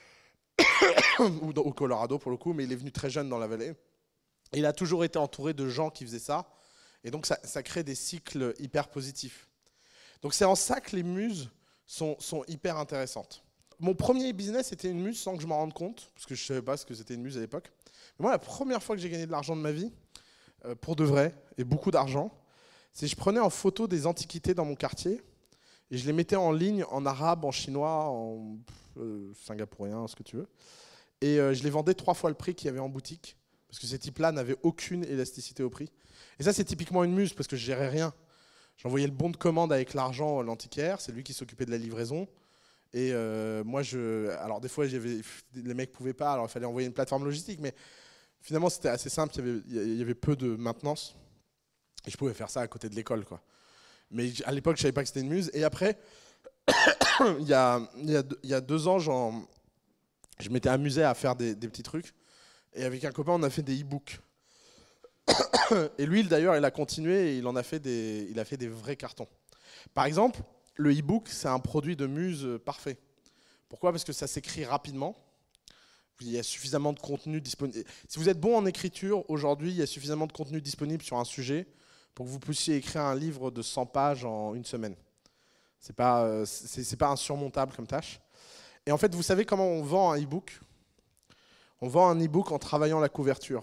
A: ou dans, au Colorado pour le coup, mais il est venu très jeune dans la vallée. Et il a toujours été entouré de gens qui faisaient ça, et donc ça, ça crée des cycles hyper positifs. Donc c'est en ça que les muses sont, sont hyper intéressantes. Mon premier business était une muse sans que je m'en rende compte, parce que je ne savais pas ce que c'était une muse à l'époque. Mais moi, la première fois que j'ai gagné de l'argent de ma vie, euh, pour de vrai, et beaucoup d'argent, c'est que je prenais en photo des antiquités dans mon quartier, et je les mettais en ligne en arabe, en chinois, en euh, singapourien, ce que tu veux. Et euh, je les vendais trois fois le prix qu'il y avait en boutique, parce que ces types-là n'avaient aucune élasticité au prix. Et ça, c'est typiquement une muse, parce que je gérais rien. J'envoyais le bon de commande avec l'argent, l'antiquaire, c'est lui qui s'occupait de la livraison. Et euh, moi, je, alors des fois, les mecs ne pouvaient pas, alors il fallait envoyer une plateforme logistique, mais finalement, c'était assez simple, il y, avait, il y avait peu de maintenance. Et je pouvais faire ça à côté de l'école, quoi. Mais à l'époque, je savais pas que c'était une muse. Et après, il y a, il y a, il y a deux ans, genre, je m'étais amusé à faire des, des petits trucs. Et avec un copain, on a fait des e-books. Et lui, d'ailleurs, il a continué et il en a fait des, il a fait des vrais cartons. Par exemple, le e-book, c'est un produit de muse parfait. Pourquoi ? Parce que ça s'écrit rapidement. Il y a suffisamment de contenu disponible. Si vous êtes bon en écriture, aujourd'hui, il y a suffisamment de contenu disponible sur un sujet pour que vous puissiez écrire un livre de cent pages en une semaine. C'est pas, c'est, c'est pas insurmontable comme tâche. Et en fait, vous savez comment on vend un e-book ? On vend un e-book en travaillant la couverture.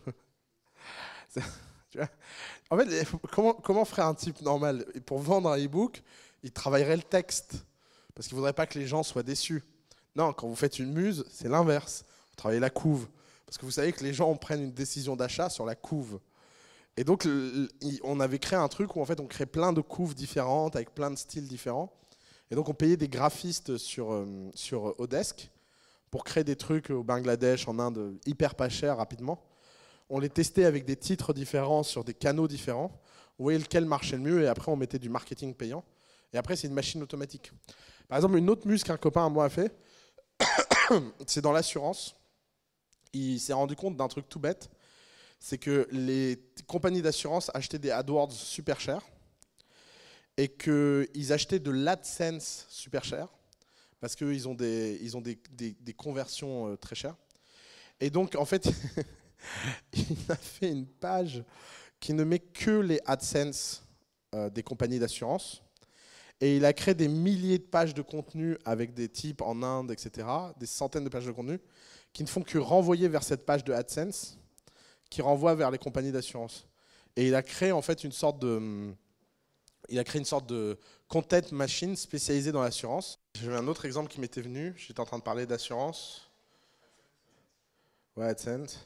A: Tu vois ? En fait, comment, comment ferait un type normal ? Pour vendre un e-book, il travaillerait le texte, parce qu'il ne voudrait pas que les gens soient déçus. Non, quand vous faites une muse, c'est l'inverse. Vous travaillez la couve, parce que vous savez que les gens prennent une décision d'achat sur la couve. Et donc, on avait créé un truc où en fait, on crée plein de couves différentes, avec plein de styles différents. Et donc, on payait des graphistes sur, sur Odesk pour créer des trucs au Bangladesh, en Inde, hyper pas cher, rapidement. On les testait avec des titres différents sur des canaux différents. On voyait lequel marchait le mieux et après on mettait du marketing payant. Et après c'est une machine automatique. Par exemple, une autre muse qu'un copain à moi a fait, c'est dans l'assurance. Il s'est rendu compte d'un truc tout bête, c'est que les compagnies d'assurance achetaient des AdWords super chers et qu'ils achetaient de l'AdSense super cher parce qu'ils ont des, ils ont des, des, des conversions très chères. Et donc en fait... il a fait une page qui ne met que les AdSense euh, des compagnies d'assurance. Et il a créé des milliers de pages de contenu avec des types en Inde, et cetera, des centaines de pages de contenu, qui ne font que renvoyer vers cette page de AdSense, qui renvoie vers les compagnies d'assurance. Et il a créé en fait une sorte de, il a créé une sorte de content machine spécialisée dans l'assurance. J'avais un autre exemple qui m'était venu. J'étais en train de parler d'assurance. Ouais, AdSense.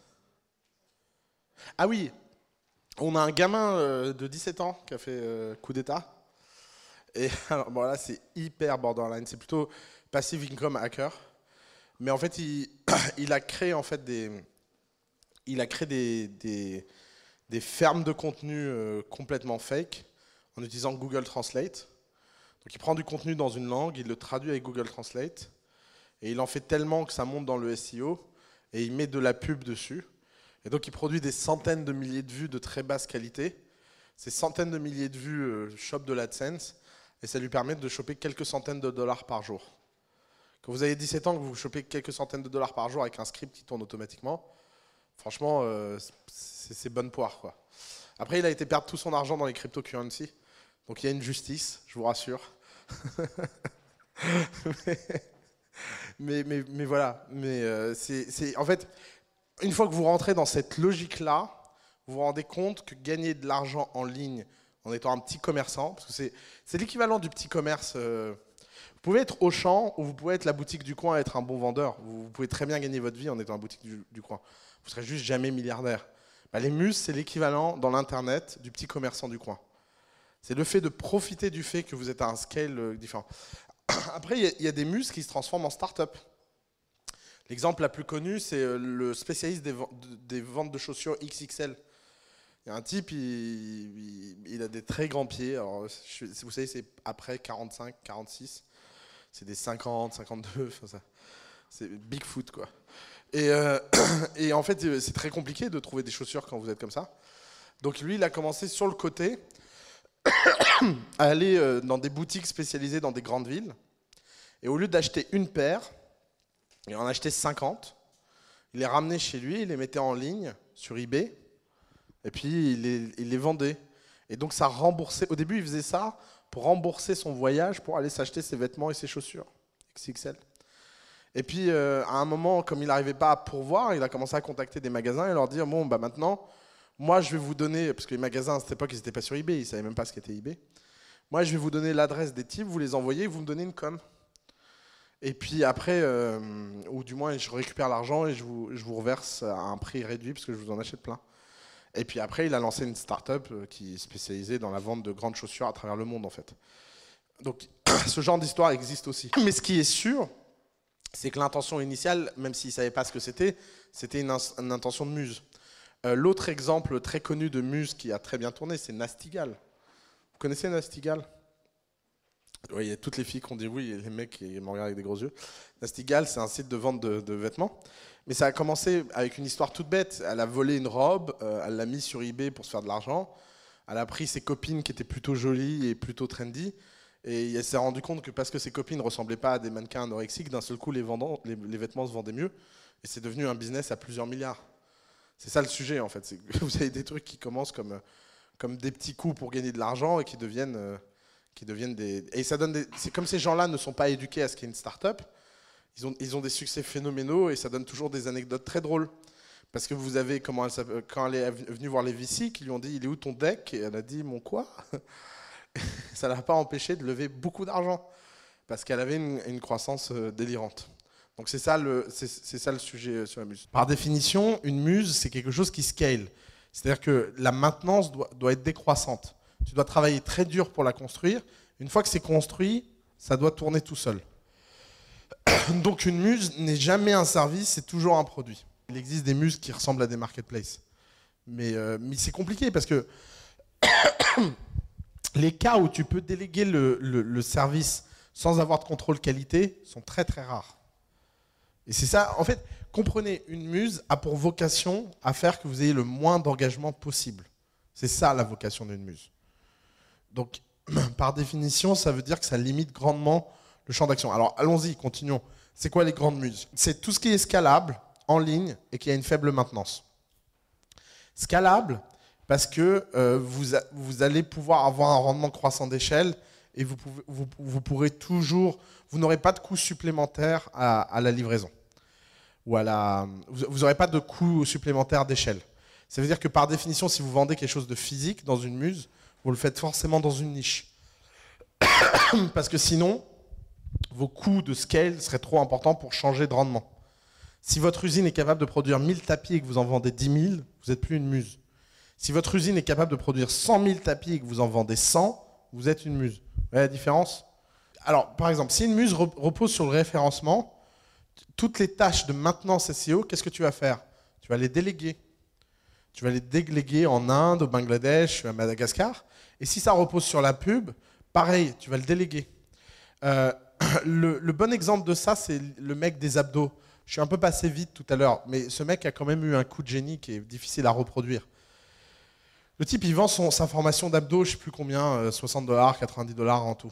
A: Ah oui, on a un gamin euh, de dix-sept ans qui a fait euh, coup d'état. Et alors, bon là, c'est hyper borderline. C'est plutôt passive income hacker. Mais en fait, il, il a créé en fait des, il a créé des, des, des fermes de contenu euh, complètement fake en utilisant Google Translate. Donc, il prend du contenu dans une langue, il le traduit avec Google Translate, et il en fait tellement que ça monte dans le S E O, et il met de la pub dessus. Et donc, il produit des centaines de milliers de vues de très basse qualité. Ces centaines de milliers de vues euh, chopent de l'AdSense et ça lui permet de choper quelques centaines de dollars par jour. Quand vous avez dix-sept ans, que vous chopez quelques centaines de dollars par jour avec un script qui tourne automatiquement, franchement, euh, c'est bonne poire, quoi. Après, il a été perdre tout son argent dans les cryptocurrencies. Donc, il y a une justice, je vous rassure. mais, mais, mais, mais voilà. Mais, euh, c'est, en fait... Une fois que vous rentrez dans cette logique-là, vous vous rendez compte que gagner de l'argent en ligne en étant un petit commerçant, parce que c'est, c'est l'équivalent du petit commerce. Euh, vous pouvez être Auchan ou vous pouvez être la boutique du coin et être un bon vendeur. Vous, vous pouvez très bien gagner votre vie en étant la boutique du, du coin. Vous serez juste jamais milliardaire. Bah, les muses, c'est l'équivalent dans l'Internet du petit commerçant du coin. C'est le fait de profiter du fait que vous êtes à un scale euh, différent. Après, il y, y a des muses qui se transforment en start-up. L'exemple la plus connue, c'est le spécialiste des, des ventes de chaussures X X L. Il y a un type, il, il, il a des très grands pieds. Alors, je, vous savez, c'est après quarante-cinq, quarante-six. C'est des cinquante, cinquante-deux. Enfin ça, c'est Bigfoot, quoi. Et, euh, et en fait, c'est très compliqué de trouver des chaussures quand vous êtes comme ça. Donc lui, il a commencé sur le côté à aller dans des boutiques spécialisées dans des grandes villes. Et au lieu d'acheter une paire, il en achetait cinquante, il les ramenait chez lui, il les mettait en ligne sur eBay, et puis il les, il les vendait. Et donc ça remboursait, au début il faisait ça pour rembourser son voyage, pour aller s'acheter ses vêtements et ses chaussures, X X L. Et puis euh, à un moment, comme il n'arrivait pas à pourvoir, il a commencé à contacter des magasins et leur dire, bon bah maintenant, moi je vais vous donner, parce que les magasins à cette époque ils n'étaient pas sur eBay, ils ne savaient même pas ce qu'était eBay, moi je vais vous donner l'adresse des types, vous les envoyez, vous me donnez une com. Et puis après, euh, ou du moins je récupère l'argent et je vous, je vous reverse à un prix réduit parce que je vous en achète plein. Et puis après, il a lancé une start-up qui est spécialisée dans la vente de grandes chaussures à travers le monde en fait. Donc ce genre d'histoire existe aussi. Mais ce qui est sûr, c'est que l'intention initiale, même s'il ne savait pas ce que c'était, c'était une, une intention de muse. Euh, L'autre exemple très connu de muse qui a très bien tourné, c'est Nastigal. Vous connaissez Nastigal? Oui, il y a toutes les filles qui ont dit oui, et les mecs qui me regardent avec des gros yeux. Nastigal, c'est un site de vente de, de vêtements. Mais ça a commencé avec une histoire toute bête. Elle a volé une robe, euh, elle l'a mise sur eBay pour se faire de l'argent. Elle a pris ses copines qui étaient plutôt jolies et plutôt trendy. Et elle s'est rendu compte que parce que ses copines ne ressemblaient pas à des mannequins anorexiques, d'un seul coup, les, vendants, les, les vêtements se vendaient mieux. Et c'est devenu un business à plusieurs milliards. C'est ça le sujet, en fait. Vous avez des trucs qui commencent comme, comme des petits coups pour gagner de l'argent et qui deviennent... Euh, qui deviennent des... Et ça donne des... C'est comme ces gens-là ne sont pas éduqués à ce qu'est une start-up, ils ont, ils ont des succès phénoménaux et ça donne toujours des anecdotes très drôles. Parce que vous avez, comment elle, quand elle est venue voir les V C, qui lui ont dit « Il est où ton deck ?» Et elle a dit « Mon quoi ?» Ça ne l'a pas empêché de lever beaucoup d'argent, parce qu'elle avait une, une croissance délirante. Donc c'est ça, ça le sujet sur la muse. Par définition, une muse, c'est quelque chose qui scale. C'est-à-dire que la maintenance doit, doit être décroissante. Tu dois travailler très dur pour la construire. Une fois que c'est construit, ça doit tourner tout seul. Donc une muse n'est jamais un service, c'est toujours un produit. Il existe des muses qui ressemblent à des marketplaces. Mais, euh, mais c'est compliqué parce que les cas où tu peux déléguer le, le, le service sans avoir de contrôle qualité sont très très rares. Et c'est ça, en fait, comprenez, une muse a pour vocation à faire que vous ayez le moins d'engagement possible. C'est ça la vocation d'une muse. Donc, par définition, ça veut dire que ça limite grandement le champ d'action. Alors, allons-y, continuons. C'est quoi les grandes muses? C'est tout ce qui est scalable, en ligne, et qui a une faible maintenance. Scalable, parce que euh, vous, a, vous allez pouvoir avoir un rendement croissant d'échelle, et vous, pouvez, vous, vous pourrez toujours... Vous n'aurez pas de coûts supplémentaires à, à la livraison. Ou à la, vous n'aurez pas de coûts supplémentaires d'échelle. Ça veut dire que, par définition, si vous vendez quelque chose de physique dans une muse, vous le faites forcément dans une niche. Parce que sinon, vos coûts de scale seraient trop importants pour changer de rendement. Si votre usine est capable de produire mille tapis et que vous en vendez dix mille, vous n'êtes plus une muse. Si votre usine est capable de produire cent mille tapis et que vous en vendez cent, vous êtes une muse. Vous voyez la différence? Alors, par exemple, si une muse repose sur le référencement, toutes les tâches de maintenance S E O, qu'est-ce que tu vas faire? Tu vas les déléguer. Tu vas les déléguer en Inde, au Bangladesh, à Madagascar. Et si ça repose sur la pub, pareil, tu vas le déléguer. Euh, le, le bon exemple de ça, c'est le mec des abdos. Je suis un peu passé vite tout à l'heure, mais ce mec a quand même eu un coup de génie qui est difficile à reproduire. Le type, il vend son, sa formation d'abdos, je ne sais plus combien, soixante dollars, quatre-vingt-dix dollars en tout.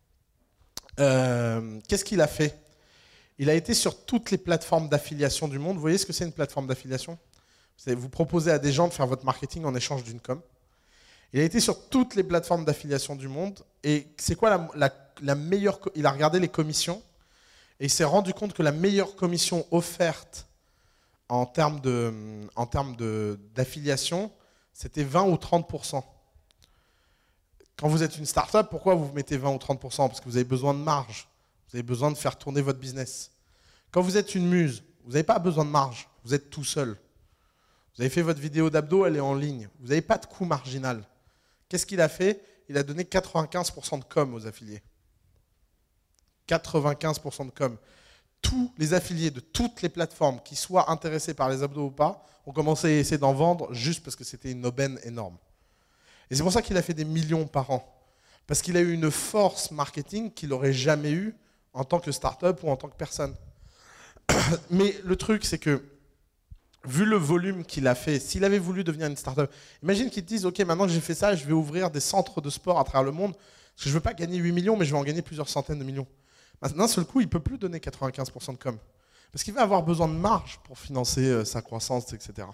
A: Euh, Qu'est-ce qu'il a fait? Il a été sur toutes les plateformes d'affiliation du monde. Vous voyez ce que c'est une plateforme d'affiliation? Vous proposez à des gens de faire votre marketing en échange d'une com. Il a été sur toutes les plateformes d'affiliation du monde. Et c'est quoi la, la, la meilleure... Il a regardé les commissions et il s'est rendu compte que la meilleure commission offerte en termes de, en termes de, d'affiliation, c'était vingt ou trente pour cent. Quand vous êtes une start-up, pourquoi vous mettez vingt ou trente pour cent? Parce que vous avez besoin de marge. Vous avez besoin de faire tourner votre business. Quand vous êtes une muse, vous n'avez pas besoin de marge. Vous êtes tout seul. Vous avez fait votre vidéo d'abdos, elle est en ligne. Vous n'avez pas de coût marginal. Qu'est-ce qu'il a fait? Il a donné quatre-vingt-quinze pour cent de com aux affiliés. quatre-vingt-quinze pour cent de com. Tous les affiliés de toutes les plateformes qui soient intéressés par les abdos ou pas ont commencé à essayer d'en vendre juste parce que c'était une aubaine énorme. Et c'est pour ça qu'il a fait des millions par an. Parce qu'il a eu une force marketing qu'il n'aurait jamais eu en tant que start-up ou en tant que personne. Mais le truc, c'est que vu le volume qu'il a fait, s'il avait voulu devenir une start-up, imagine qu'il te dise, ok, maintenant que j'ai fait ça, je vais ouvrir des centres de sport à travers le monde, parce que je ne veux pas gagner huit millions, mais je vais en gagner plusieurs centaines de millions. D'un seul coup, il ne peut plus donner quatre-vingt-quinze pour cent de com. Parce qu'il va avoir besoin de marge pour financer euh, sa croissance, et cetera.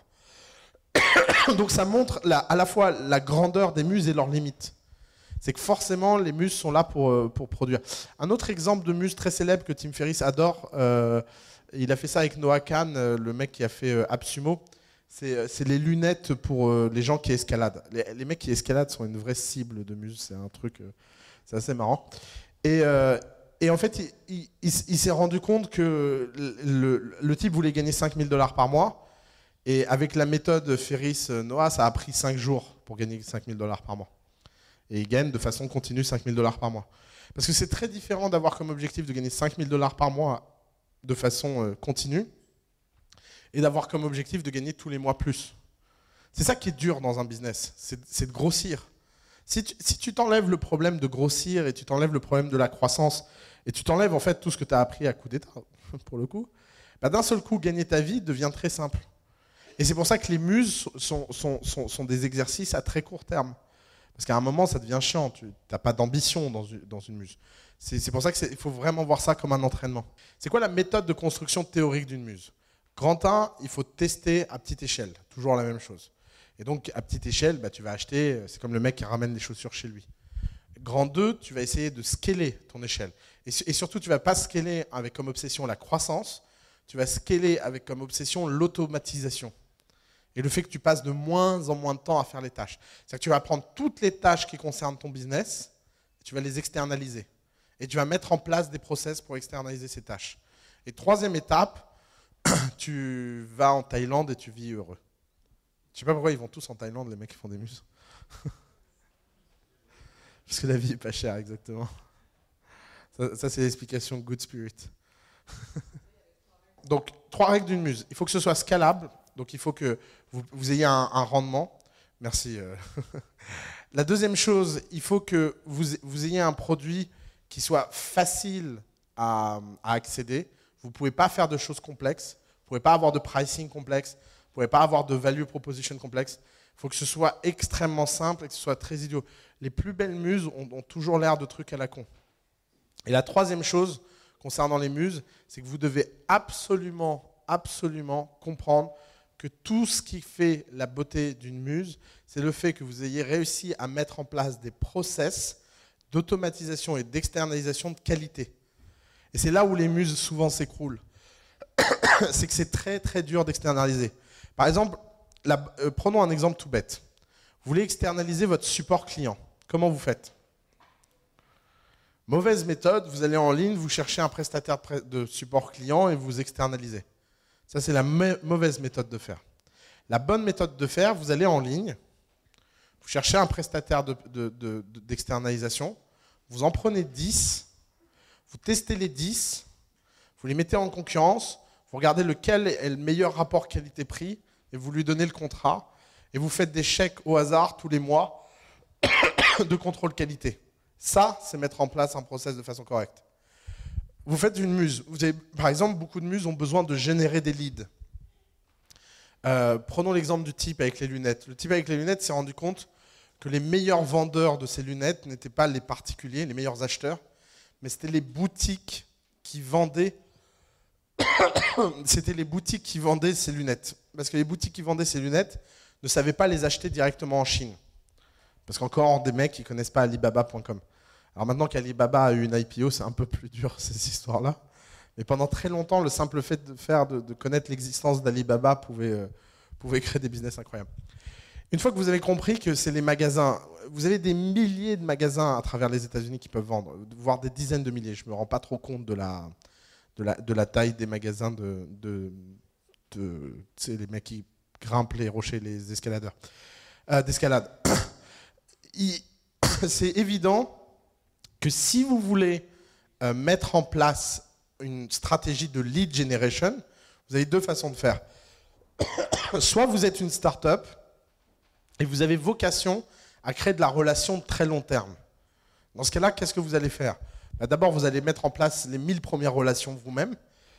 A: Donc ça montre la, à la fois la grandeur des muses et leurs limites. C'est que forcément, les muses sont là pour, euh, pour produire. Un autre exemple de muse très célèbre que Tim Ferriss adore, euh, il a fait ça avec Noah Khan, euh, le mec qui a fait euh, AppSumo. C'est euh, les lunettes pour euh, les gens qui escaladent. Les, les mecs qui escaladent sont une vraie cible de muse. C'est un truc, euh, c'est assez marrant. Et, euh, et en fait, il, il, il, il s'est rendu compte que le, le, le type voulait gagner cinq mille dollars par mois. Et avec la méthode Ferriss-Noah, ça a pris cinq jours pour gagner cinq mille dollars par mois. Et il gagne de façon continue cinq mille dollars par mois. Parce que c'est très différent d'avoir comme objectif de gagner cinq mille dollars par mois de façon euh, continue et d'avoir comme objectif de gagner tous les mois plus. C'est ça qui est dur dans un business, c'est de grossir. Si tu si tu t'enlèves le problème de grossir et tu t'enlèves le problème de la croissance et tu t'enlèves en fait tout ce que tu as appris à coup d'état, pour le coup, bah d'un seul coup, gagner ta vie devient très simple. Et c'est pour ça que les muses sont, sont, sont, sont des exercices à très court terme. Parce qu'à un moment, ça devient chiant, tu n'as pas d'ambition dans une, dans une muse. C'est pour ça qu'il faut vraiment voir ça comme un entraînement. C'est quoi la méthode de construction théorique d'une muse? Grand un, il faut tester à petite échelle, toujours la même chose. Et donc, à petite échelle, bah, tu vas acheter, c'est comme le mec qui ramène les chaussures chez lui. Grand deux, tu vas essayer de scaler ton échelle. Et, et surtout, tu ne vas pas scaler avec comme obsession la croissance, tu vas scaler avec comme obsession l'automatisation. Et le fait que tu passes de moins en moins de temps à faire les tâches. C'est-à-dire que tu vas prendre toutes les tâches qui concernent ton business, et tu vas les externaliser. Et tu vas mettre en place des process pour externaliser ces tâches. Et troisième étape, tu vas en Thaïlande et tu vis heureux. Je ne sais pas pourquoi ils vont tous en Thaïlande, les mecs qui font des muses. Parce que la vie n'est pas chère, exactement. Ça, ça c'est l'explication good spirit. Donc, trois règles d'une muse. Il faut que ce soit scalable. Donc, il faut que vous, vous ayez un, un rendement. Merci. Euh. La deuxième chose, il faut que vous, vous ayez un produit qui soit facile à, à accéder. Vous ne pouvez pas faire de choses complexes. Vous ne pouvez pas avoir de pricing complexe. Vous ne pouvez pas avoir de value proposition complexe. Il faut que ce soit extrêmement simple et que ce soit très idiot. Les plus belles muses ont, ont toujours l'air de trucs à la con. Et la troisième chose concernant les muses, c'est que vous devez absolument, absolument comprendre que tout ce qui fait la beauté d'une muse, c'est le fait que vous ayez réussi à mettre en place des process d'automatisation et d'externalisation de qualité. Et c'est là où les muses souvent s'écroulent. C'est que c'est très très dur d'externaliser. Par exemple, la, euh, prenons un exemple tout bête. Vous voulez externaliser votre support client. Comment vous faites? Mauvaise méthode, vous allez en ligne, vous cherchez un prestataire de support client et vous externalisez. Ça, c'est la mauvaise méthode de faire. La bonne méthode de faire, vous allez en ligne, vous cherchez un prestataire d'externalisation, de, de, de, vous en prenez dix, vous testez les dix, vous les mettez en concurrence, vous regardez lequel est le meilleur rapport qualité-prix et vous lui donnez le contrat et vous faites des chèques au hasard tous les mois de contrôle qualité. Ça, c'est mettre en place un process de façon correcte. Vous faites une muse. Vous avez, par exemple, beaucoup de muses ont besoin de générer des leads. Euh, prenons l'exemple du type avec les lunettes. Le type avec les lunettes s'est rendu compte que les meilleurs vendeurs de ces lunettes n'étaient pas les particuliers, les meilleurs acheteurs, mais c'était les boutiques qui vendaient c'était les boutiques qui vendaient ces lunettes. Parce que les boutiques qui vendaient ces lunettes ne savaient pas les acheter directement en Chine. Parce qu'encore des mecs qui ne connaissent pas Alibaba point com. Alors maintenant qu'Alibaba a eu une I P O, c'est un peu plus dur ces histoires-là. Mais pendant très longtemps, le simple fait de, faire, de, de connaître l'existence d'Alibaba pouvait, euh, pouvait créer des business incroyables. Une fois que vous avez compris que c'est les magasins, vous avez des milliers de magasins à travers les États-Unis qui peuvent vendre, voire des dizaines de milliers. Je ne me rends pas trop compte de la, de la, de la taille des magasins de, de, de tu sais, les mecs qui grimpent les rochers, les escaladeurs, euh, d'escalade. C'est évident que si vous voulez euh, mettre en place une stratégie de lead generation, vous avez deux façons de faire. Soit vous êtes une start-up et vous avez vocation à créer de la relation de très long terme. Dans ce cas-là, qu'est-ce que vous allez faire? Bah, d'abord, vous allez mettre en place les mille premières relations vous-même.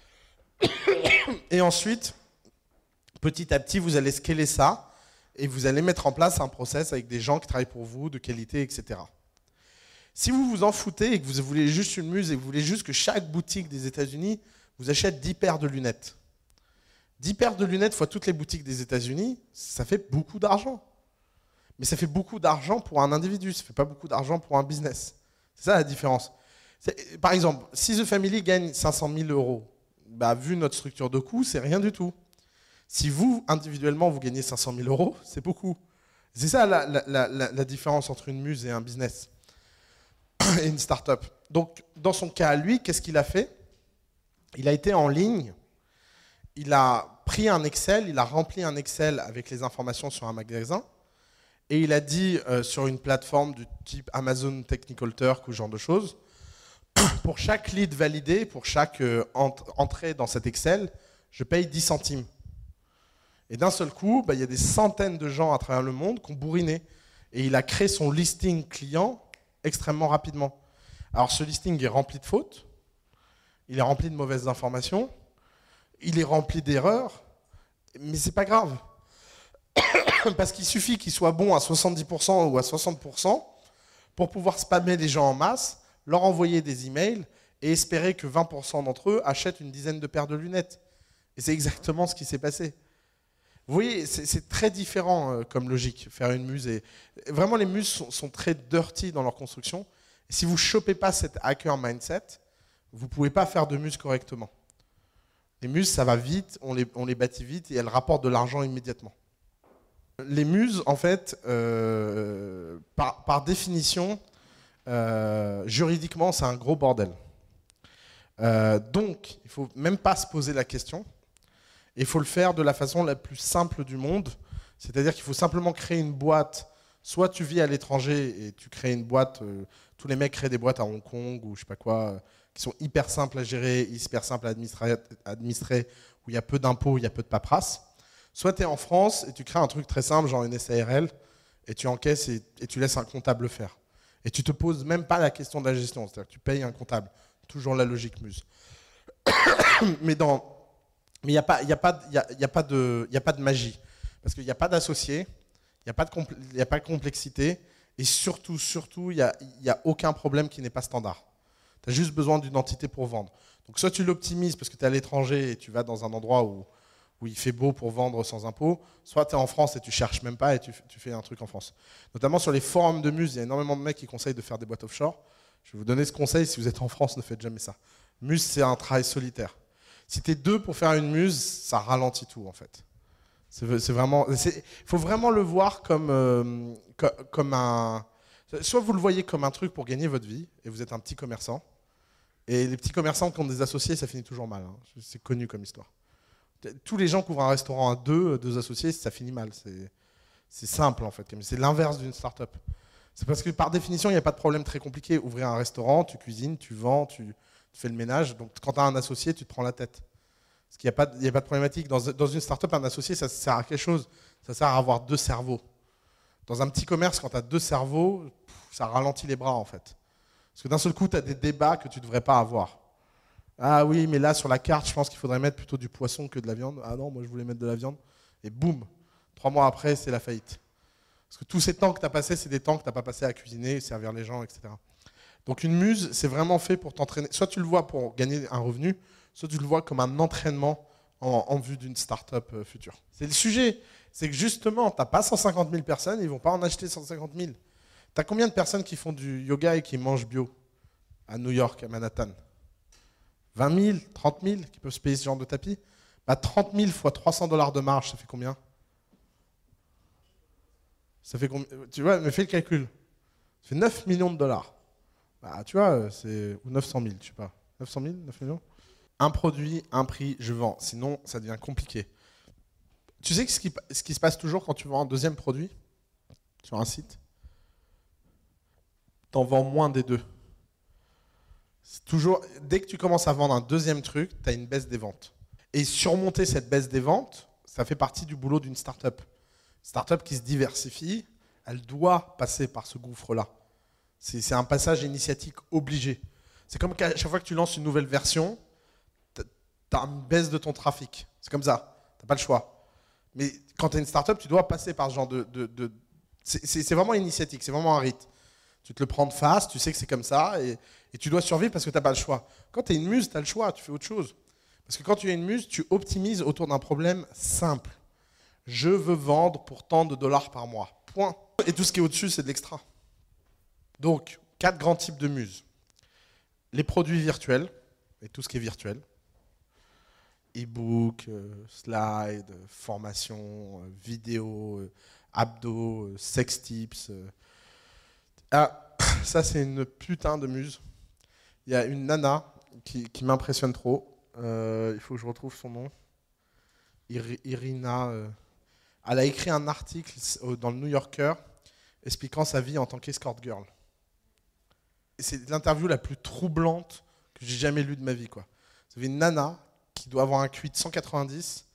A: Et ensuite, petit à petit, vous allez scaler ça et vous allez mettre en place un process avec des gens qui travaillent pour vous, de qualité, et cetera. Si vous vous en foutez et que vous voulez juste une muse et que vous voulez juste que chaque boutique des États-Unis vous achète dix paires de lunettes, dix paires de lunettes fois toutes les boutiques des États-Unis, ça fait beaucoup d'argent. Mais ça fait beaucoup d'argent pour un individu, ça ne fait pas beaucoup d'argent pour un business. C'est ça la différence. Par exemple, si The Family gagne cinq cent mille euros, bah, vu notre structure de coût, c'est rien du tout. Si vous, individuellement, vous gagnez cinq cent mille euros, c'est beaucoup. C'est ça la, la, la, la différence entre une muse et un business. Et une start-up. Donc, dans son cas à lui, qu'est-ce qu'il a fait? Il a été en ligne, il a pris un Excel, il a rempli un Excel avec les informations sur un magasin, et il a dit euh, sur une plateforme du type Amazon Technical Turk ou ce genre de choses, pour chaque lead validé, pour chaque euh, ent entrée dans cet Excel, je paye dix centimes. Et d'un seul coup, bah, il y a des centaines de gens à travers le monde qui ont bourriné. Et il a créé son listing client extrêmement rapidement. Alors ce listing est rempli de fautes, il est rempli de mauvaises informations, il est rempli d'erreurs, mais c'est pas grave. Parce qu'il suffit qu'il soit bon à soixante-dix pour cent ou à soixante pour cent pour pouvoir spammer les gens en masse, leur envoyer des emails et espérer que vingt pour cent d'entre eux achètent une dizaine de paires de lunettes. Et c'est exactement ce qui s'est passé. Vous voyez, c'est très différent euh, comme logique, faire une muse. Et, vraiment, les muses sont, sont très dirty dans leur construction. Et si vous ne chopez pas cette hacker mindset, vous ne pouvez pas faire de muse correctement. Les muses, ça va vite, on les, on les bâtit vite et elles rapportent de l'argent immédiatement. Les muses, en fait, euh, par, par définition, euh, juridiquement, c'est un gros bordel. Euh, donc, il ne faut même pas se poser la question. Il faut le faire de la façon la plus simple du monde. C'est-à-dire qu'il faut simplement créer une boîte. Soit tu vis à l'étranger et tu crées une boîte. Euh, tous les mecs créent des boîtes à Hong Kong ou je sais pas quoi, euh, qui sont hyper simples à gérer, hyper simples à administrer, administrer où il y a peu d'impôts, il y a peu de paperasse. Soit tu es en France et tu crées un truc très simple, genre une S A R L, et tu encaisses et, et tu laisses un comptable le faire. Et tu te poses même pas la question de la gestion. C'est-à-dire que tu payes un comptable. Toujours la logique muse. Mais dans... Mais il n'y a, a, a, a pas de magie. Parce qu'il n'y a pas d'associé, il n'y a, a pas de complexité, et surtout, surtout, il n'y a, a aucun problème qui n'est pas standard. Tu as juste besoin d'une entité pour vendre. Donc soit tu l'optimises parce que tu es à l'étranger et tu vas dans un endroit où, où il fait beau pour vendre sans impôt, soit tu es en France et tu ne cherches même pas et tu, tu fais un truc en France. Notamment sur les forums de Muse, il y a énormément de mecs qui conseillent de faire des boîtes offshore. Je vais vous donner ce conseil, si vous êtes en France, ne faites jamais ça. Muse, c'est un travail solitaire. Si tu es deux pour faire une muse, ça ralentit tout en fait. C'est vraiment, il faut vraiment le voir comme, euh, comme un... Soit vous le voyez comme un truc pour gagner votre vie, et vous êtes un petit commerçant, et les petits commerçants qui ont des associés, ça finit toujours mal. Hein. C'est connu comme histoire. Tous les gens qui ouvrent un restaurant à deux, deux associés, ça finit mal. C'est simple en fait. C'est l'inverse d'une start-up. C'est parce que par définition, il n'y a pas de problème très compliqué. Ouvrir un restaurant, tu cuisines, tu vends, tu... tu fais le ménage, donc quand tu as un associé, tu te prends la tête. Parce qu'il n'y a, pas de, a pas de problématique. Dans, dans une start-up, un associé, ça sert à quelque chose. Ça sert à avoir deux cerveaux. Dans un petit commerce, quand tu as deux cerveaux, ça ralentit les bras en fait. Parce que d'un seul coup, tu as des débats que tu ne devrais pas avoir. Ah oui, mais là, sur la carte, je pense qu'il faudrait mettre plutôt du poisson que de la viande. Ah non, moi, je voulais mettre de la viande. Et boum, trois mois après, c'est la faillite. Parce que tous ces temps que tu as passés, c'est des temps que tu n'as pas passé à cuisiner, servir les gens, et cetera. Donc une muse, c'est vraiment fait pour t'entraîner. Soit tu le vois pour gagner un revenu, soit tu le vois comme un entraînement en, en vue d'une start-up future. C'est le sujet. C'est que justement, tu n'as pas cent cinquante mille personnes, ils ne vont pas en acheter cent cinquante mille. Tu as combien de personnes qui font du yoga et qui mangent bio à New York, à Manhattan? vingt mille, trente mille qui peuvent se payer ce genre de tapis? Bah, trente mille fois trois cents dollars de marge, ça fait combien? Ça fait combien? Tu vois, mais fais le calcul. Ça fait neuf millions de dollars. Bah, tu vois, c'est ou neuf cent mille, je sais pas. neuf cent mille, neuf millions. Un produit, un prix, je vends. Sinon, ça devient compliqué. Tu sais ce qui, ce qui se passe toujours quand tu vends un deuxième produit sur un site? Tu en vends moins des deux. Toujours, dès que tu commences à vendre un deuxième truc, tu as une baisse des ventes. Et surmonter cette baisse des ventes, ça fait partie du boulot d'une start-up. Une start-up qui se diversifie, elle doit passer par ce gouffre-là. C'est un passage initiatique obligé. C'est comme qu'à chaque fois que tu lances une nouvelle version, tu as une baisse de ton trafic. C'est comme ça. Tu n'as pas le choix. Mais quand tu es une start-up, tu dois passer par ce genre de... de, de c'est vraiment initiatique, c'est vraiment un rite. Tu te le prends de face, tu sais que c'est comme ça, et, et tu dois survivre parce que tu n'as pas le choix. Quand tu es une muse, tu as le choix, tu fais autre chose. Parce que quand tu es une muse, tu optimises autour d'un problème simple. Je veux vendre pour tant de dollars par mois. Point. Et tout ce qui est au-dessus, c'est de l'extra. Donc, quatre grands types de muses. Les produits virtuels, et tout ce qui est virtuel. E-book, euh, slide, euh, formation, euh, vidéo, euh, abdos, euh, sex tips. Euh. Ah, ça c'est une putain de muse. Il y a une nana qui, qui m'impressionne trop. Euh, il faut que je retrouve son nom. Ir Irina. Euh. Elle a écrit un article dans le New Yorker expliquant sa vie en tant qu'escort girl. C'est l'interview la plus troublante que j'ai jamais lue de ma vie, quoi. Vous avez une nana qui doit avoir un Q I de cent quatre-vingt-dix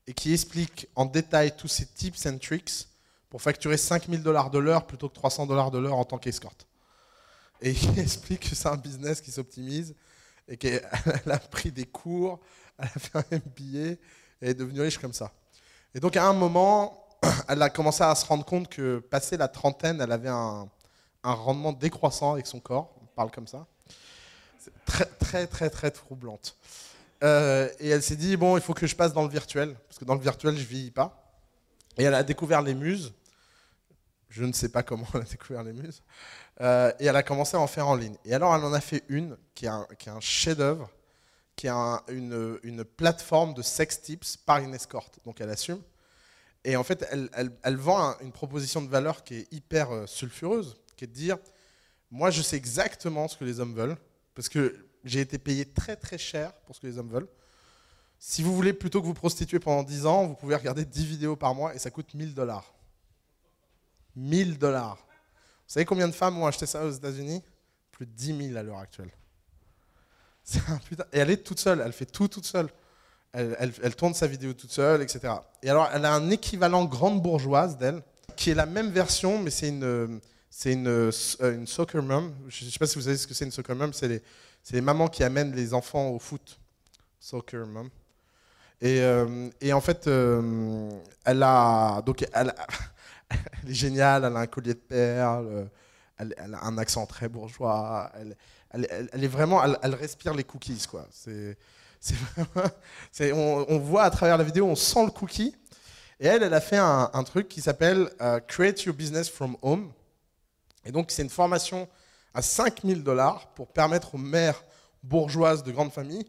A: et qui explique en détail tous ces tips and tricks pour facturer cinq mille dollars de l'heure plutôt que trois cents dollars de l'heure en tant qu'escorte. Et il explique que c'est un business qui s'optimise et qu'elle a pris des cours, elle a fait un M B A et elle est devenue riche comme ça. Et donc à un moment, elle a commencé à se rendre compte que passé la trentaine, elle avait un, un rendement décroissant avec son corps, on parle comme ça. C'est très très très très troublante. Euh, et elle s'est dit, bon, il faut que je passe dans le virtuel, parce que dans le virtuel, je ne vieillis pas. Et elle a découvert les muses. Je ne sais pas comment elle a découvert les muses. Euh, et elle a commencé à en faire en ligne. Et alors, elle en a fait une qui est un, qui est un chef-d'œuvre, qui est un, une, une plateforme de sex tips par une escorte. Donc, elle assume. Et en fait, elle, elle, elle vend un, une proposition de valeur qui est hyper euh, sulfureuse, qui est de dire, moi, je sais exactement ce que les hommes veulent, parce que j'ai été payé très très cher pour ce que les hommes veulent. Si vous voulez plutôt que vous prostituer pendant dix ans, vous pouvez regarder dix vidéos par mois et ça coûte mille dollars. mille dollars. Vous savez combien de femmes ont acheté ça aux États-Unis? Plus de dix mille à l'heure actuelle. C'est un putain. Et elle est toute seule, elle fait tout toute seule. Elle, elle, elle tourne sa vidéo toute seule, et cetera. Et alors, elle a un équivalent grande bourgeoise d'elle, qui est la même version, mais c'est une, c'est une, une soccer mom. Je ne sais pas si vous savez ce que c'est une soccer mom, c'est les, c'est les mamans qui amènent les enfants au foot. Soccer mom. Et, euh, et en fait, euh, elle a, donc elle, a, elle est géniale, elle a un collier de perles, elle, elle a un accent très bourgeois, elle, elle, elle, elle est vraiment, elle, elle respire les cookies, quoi. C'est, c'est vraiment, c'est, on, on voit à travers la vidéo, on sent le cookie. Et elle, elle a fait un, un truc qui s'appelle uh, Create Your Business from Home. Et donc, c'est une formation à cinq mille dollars pour permettre aux mères bourgeoises de grandes familles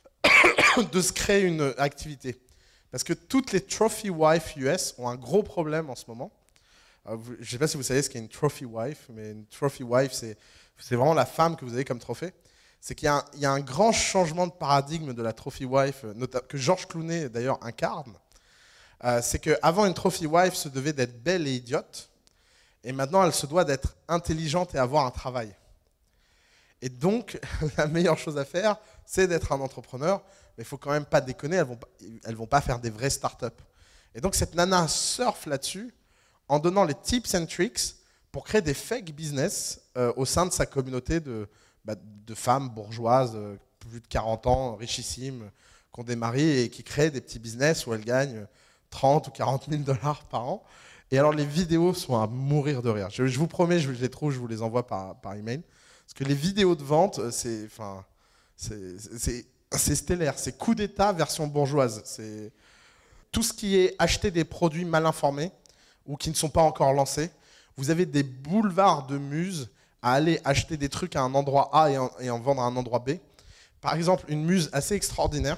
A: de se créer une activité. Parce que toutes les trophy wives U S ont un gros problème en ce moment. Je ne sais pas si vous savez ce qu'est une trophy wife, mais une trophy wife, c'est, c'est vraiment la femme que vous avez comme trophée. C'est qu'il y a un, il y a un grand changement de paradigme de la trophy wife, que Georges Clooney d'ailleurs incarne. Euh, c'est qu'avant, une trophy wife se devait d'être belle et idiote, et maintenant elle se doit d'être intelligente et avoir un travail. Et donc, la meilleure chose à faire, c'est d'être un entrepreneur, mais il ne faut quand même pas déconner, elles ne vont, pas, elles vont pas faire des vraies startups. Et donc, cette nana surfe là-dessus en donnant les tips and tricks pour créer des fake business euh, au sein de sa communauté de, bah, de femmes bourgeoises, euh, plus de quarante ans, richissimes, qui ont des maris et qui créent des petits business où elles gagnent trente ou quarante mille dollars par an. Et alors, les vidéos sont à mourir de rire. Je, je vous promets, je les trouve, je vous les envoie par, par email. Parce que les vidéos de vente, c'est, enfin, c'est, c'est, c'est stellaire. C'est coup d'État version bourgeoise. C'est tout ce qui est acheter des produits mal informés ou qui ne sont pas encore lancés. Vous avez des boulevards de muses à aller acheter des trucs à un endroit A et en, et en vendre à un endroit B. Par exemple, une muse assez extraordinaire.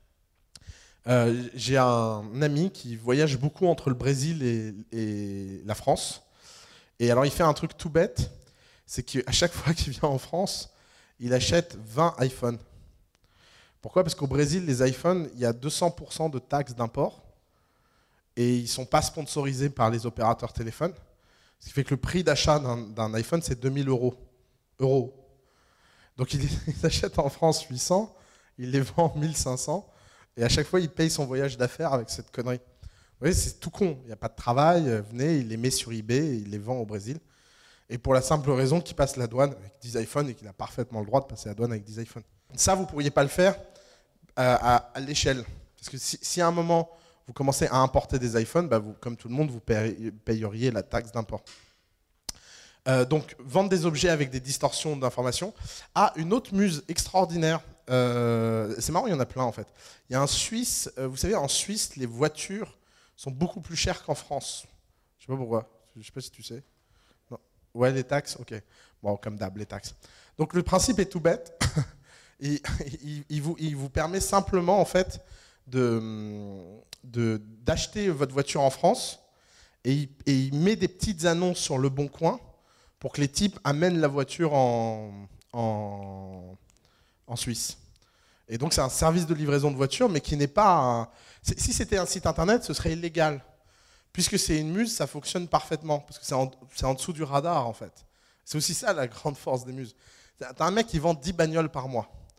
A: Euh, j'ai un ami qui voyage beaucoup entre le Brésil et, et la France. Et alors, il fait un truc tout bête. C'est qu'à chaque fois qu'il vient en France, il achète vingt iPhones. Pourquoi? Parce qu'au Brésil, les iPhones, il y a deux cents pour cent de taxes d'import et ils ne sont pas sponsorisés par les opérateurs téléphones. Ce qui fait que le prix d'achat d'un, d'un iPhone, c'est deux mille euros. euros. Donc il, il achète en France huit cents, il les vend mille cinq cents et à chaque fois, il paye son voyage d'affaires avec cette connerie. Vous voyez, c'est tout con. Il n'y a pas de travail. Venez, il les met sur eBay et il les vend au Brésil. Et pour la simple raison qu'il passe la douane avec dix iPhones et qu'il a parfaitement le droit de passer la douane avec dix iPhones. Ça, vous ne pourriez pas le faire à, à, à l'échelle. Parce que si, si à un moment, vous commencez à importer des iPhones, bah vous, comme tout le monde, vous payeriez la taxe d'import. Euh, donc, vendre des objets avec des distorsions d'informations. Ah, une autre muse extraordinaire. Euh, c'est marrant, il y en a plein en fait. Il y a un Suisse, euh, vous savez, en Suisse, les voitures sont beaucoup plus chères qu'en France. Je ne sais pas pourquoi. Je ne sais pas si tu sais. Ouais, les taxes, ok. Bon, comme d'hab, les taxes. Donc le principe est tout bête. il, il, il, vous, il vous permet simplement en fait de, de, d'acheter votre voiture en France et il, et il met des petites annonces sur le Bon Coin pour que les types amènent la voiture en, en, en Suisse. Et donc c'est un service de livraison de voiture, mais qui n'est pas un... Si c'était un site internet, ce serait illégal. Puisque c'est une muse, ça fonctionne parfaitement, parce que c'est en, c'est en dessous du radar, en fait. C'est aussi ça, la grande force des muses. T'as un mec qui vend dix bagnoles par mois.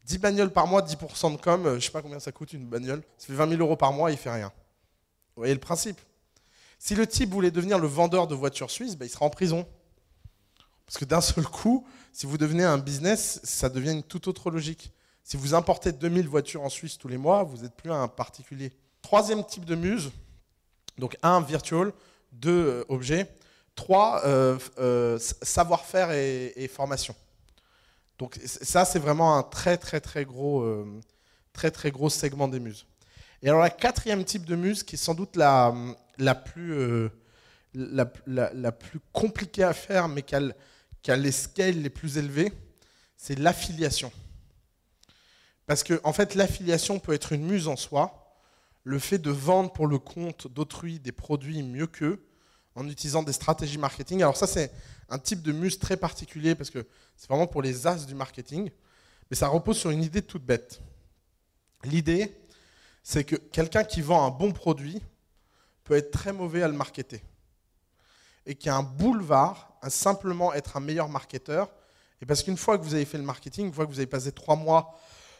A: dix bagnoles par mois, dix pour cent de com, je ne sais pas combien ça coûte une bagnole, ça fait vingt mille euros par mois, il ne fait rien. Vous voyez le principe? Si le type voulait devenir le vendeur de voitures suisses, ben, il sera en prison. Parce que d'un seul coup, si vous devenez un business, ça devient une toute autre logique. Si vous importez deux mille voitures en Suisse tous les mois, vous n'êtes plus un particulier. Troisième type de muse, donc un, virtual, deux, euh, objet, trois, euh, euh, savoir-faire et, et formation. Donc ça, c'est vraiment un très très très gros, euh, très très gros segment des muses. Et alors la quatrième type de muse, qui est sans doute la, la, plus, euh, la, la, la plus compliquée à faire, mais qui a, qui a les scales les plus élevés, c'est l'affiliation. Parce que en fait, l'affiliation peut être une muse en soi, le fait de vendre pour le compte d'autrui des produits mieux qu'eux, en utilisant des stratégies marketing. Alors ça, c'est un type de muse très particulier, parce que c'est vraiment pour les as du marketing, mais ça repose sur une idée toute bête. L'idée, c'est que quelqu'un qui vend un bon produit peut être très mauvais à le marketer. Et qu'il y a un boulevard à simplement être un meilleur marketeur. Et parce qu'une fois que vous avez fait le marketing, une fois que vous avez passé trois mois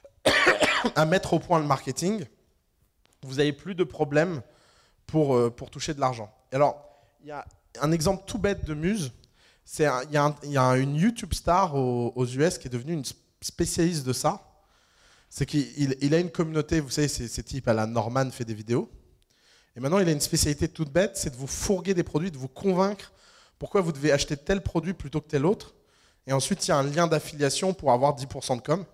A: à mettre au point le marketing, vous n'avez plus de problème pour, pour toucher de l'argent. Alors, il y a un exemple tout bête de muse. Il y, y a une YouTube star aux, aux U S qui est devenue une spécialiste de ça. C'est qu'il il a une communauté, vous savez, ces types à la Norman fait des vidéos. Et maintenant, il a une spécialité toute bête, c'est de vous fourguer des produits, de vous convaincre pourquoi vous devez acheter tel produit plutôt que tel autre. Et ensuite, il y a un lien d'affiliation pour avoir dix pour cent de com.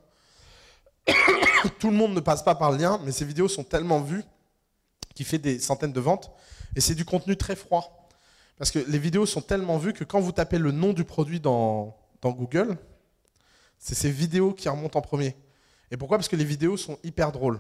A: Tout le monde ne passe pas par le lien, mais ces vidéos sont tellement vues qu'il fait des centaines de ventes. Et c'est du contenu très froid. Parce que les vidéos sont tellement vues que quand vous tapez le nom du produit dans, dans Google, c'est ces vidéos qui remontent en premier. Et pourquoi? Parce que les vidéos sont hyper drôles.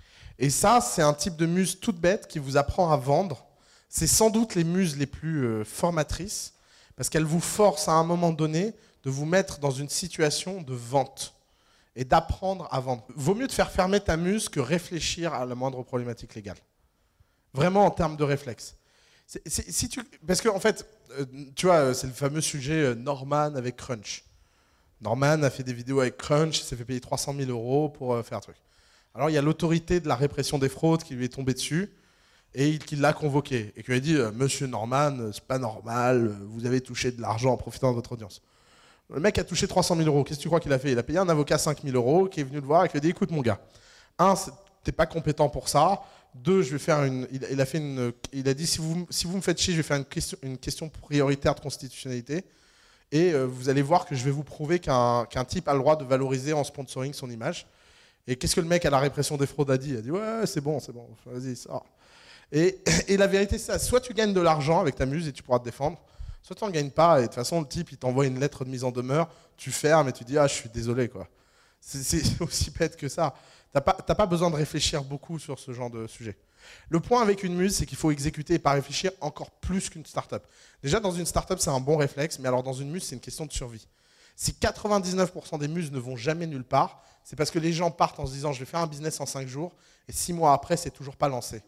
A: Et ça, c'est un type de muse toute bête qui vous apprend à vendre. C'est sans doute les muses les plus euh, formatrices, parce qu'elles vous forcent à un moment donné de vous mettre dans une situation de vente et d'apprendre à vendre. Vaut mieux te faire fermer ta muse que réfléchir à la moindre problématique légale. Vraiment en termes de réflexe. C'est, c'est, si tu, parce que en fait, euh, tu vois, c'est le fameux sujet euh, Norman avec Crunch. Norman a fait des vidéos avec Crunch, il s'est fait payer trois cent mille euros pour euh, faire un truc. Alors il y a l'autorité de la répression des fraudes qui lui est tombée dessus et il, qui l'a convoqué et qui lui a dit euh, Monsieur Norman, c'est pas normal, vous avez touché de l'argent en profitant de votre audience. Le mec a touché trois cent mille euros. Qu'est-ce que tu crois qu'il a fait? Il a payé un avocat cinq mille euros qui est venu le voir et qui lui a dit écoute mon gars, un, t'es pas compétent pour ça. Deux, je vais faire une. Il, il a fait une. Il a dit si vous si vous me faites chier, je vais faire une question une question prioritaire de constitutionnalité et euh, vous allez voir que je vais vous prouver qu'un qu'un type a le droit de valoriser en sponsoring son image. Et qu'est-ce que le mec à la répression des fraudes a dit? Il a dit ouais c'est bon c'est bon vas-y sors. Et, et la vérité c'est ça. Soit tu gagnes de l'argent avec ta muse et tu pourras te défendre. Soit tu n'en gagnes pas et de toute façon le type il t'envoie une lettre de mise en demeure, tu fermes et tu dis ah je suis désolé quoi. C'est, c'est aussi bête que ça. T'as pas, t'as pas besoin de réfléchir beaucoup sur ce genre de sujet. Le point avec une muse, c'est qu'il faut exécuter et pas réfléchir encore plus qu'une start-up. Déjà, dans une start-up, c'est un bon réflexe, mais alors dans une muse, c'est une question de survie. Si quatre-vingt-dix-neuf pour cent des muses ne vont jamais nulle part, c'est parce que les gens partent en se disant je vais faire un business en cinq jours, et six mois après, c'est toujours pas lancé.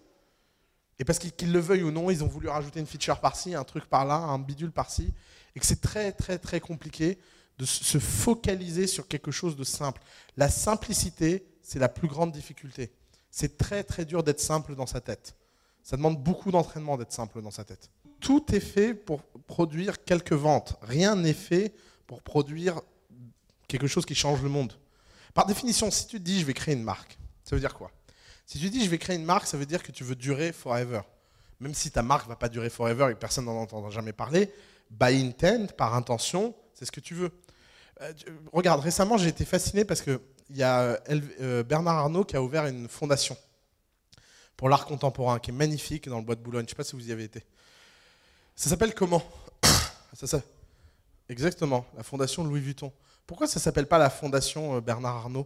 A: Et parce qu'ils le veuillent ou non, ils ont voulu rajouter une feature par-ci, un truc par-là, un bidule par-ci, et que c'est très très très compliqué de se focaliser sur quelque chose de simple. La simplicité, c'est la plus grande difficulté. C'est très très dur d'être simple dans sa tête. Ça demande beaucoup d'entraînement d'être simple dans sa tête. Tout est fait pour produire quelques ventes. Rien n'est fait pour produire quelque chose qui change le monde. Par définition, si tu te dis je vais créer une marque, ça veut dire quoi? Si tu dis je vais créer une marque, ça veut dire que tu veux durer forever. Même si ta marque ne va pas durer forever et que personne n'en entendra jamais parler, by intent, par intention, c'est ce que tu veux. Euh, regarde, récemment j'ai été fasciné parce qu'il y a euh, Bernard Arnault qui a ouvert une fondation pour l'art contemporain qui est magnifique dans le bois de Boulogne. Je ne sais pas si vous y avez été. Ça s'appelle comment? ça, ça... Exactement, la fondation Louis Vuitton. Pourquoi ça ne s'appelle pas la fondation Bernard Arnault?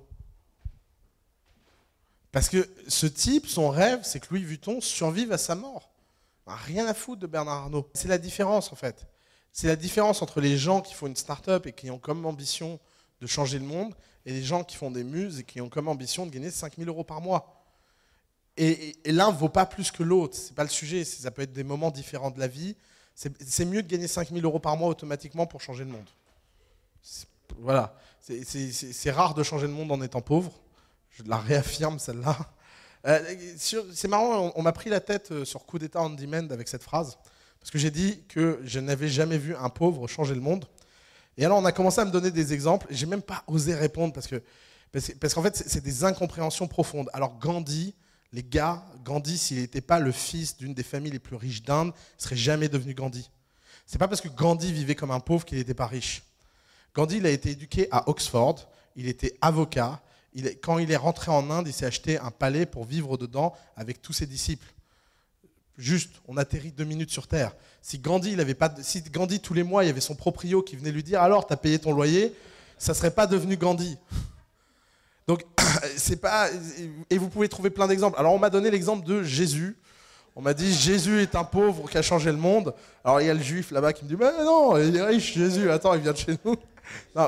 A: Parce que ce type, son rêve, c'est que Louis Vuitton survive à sa mort. Rien à foutre de Bernard Arnault. C'est la différence en fait. C'est la différence entre les gens qui font une start-up et qui ont comme ambition de changer le monde et les gens qui font des muses et qui ont comme ambition de gagner cinq mille euros par mois. Et, et, et l'un ne vaut pas plus que l'autre. Ce n'est pas le sujet. Ça peut être des moments différents de la vie. C'est, c'est mieux de gagner cinq mille euros par mois automatiquement pour changer le monde. C'est, voilà.
B: C'est, c'est, c'est, c'est rare de changer le monde en étant pauvre. Je la réaffirme, celle-là. Euh, sur, c'est marrant, on, on m'a pris la tête sur Coup d'État on demand avec cette phrase, parce que j'ai dit que je n'avais jamais vu un pauvre changer le monde. Et alors on a commencé à me donner des exemples, et j'ai même pas osé répondre, parce que parce, parce qu'en fait c'est, c'est des incompréhensions profondes. Alors Gandhi, les gars, Gandhi, s'il n'était pas le fils d'une des familles les plus riches d'Inde, il serait jamais devenu Gandhi. C'est pas parce que Gandhi vivait comme un pauvre qu'il n'était pas riche. Gandhi, il a été éduqué à Oxford, il était avocat. Il est, quand il est rentré en Inde, il s'est acheté un palais pour vivre dedans avec tous ses disciples. Juste, on atterrit deux minutes sur Terre. Si Gandhi, il avait pas, si Gandhi tous les mois, il y avait son proprio qui venait lui dire « Alors, t'as payé ton loyer ?» ça ne serait pas devenu Gandhi. Donc, c'est pas... Et vous pouvez trouver plein d'exemples. Alors, on m'a donné l'exemple de Jésus. On m'a dit « Jésus est un pauvre qui a changé le monde. » Alors, il y a le juif là-bas qui me dit « Mais non, il est riche, Jésus. Attends, il vient de chez nous. » Non.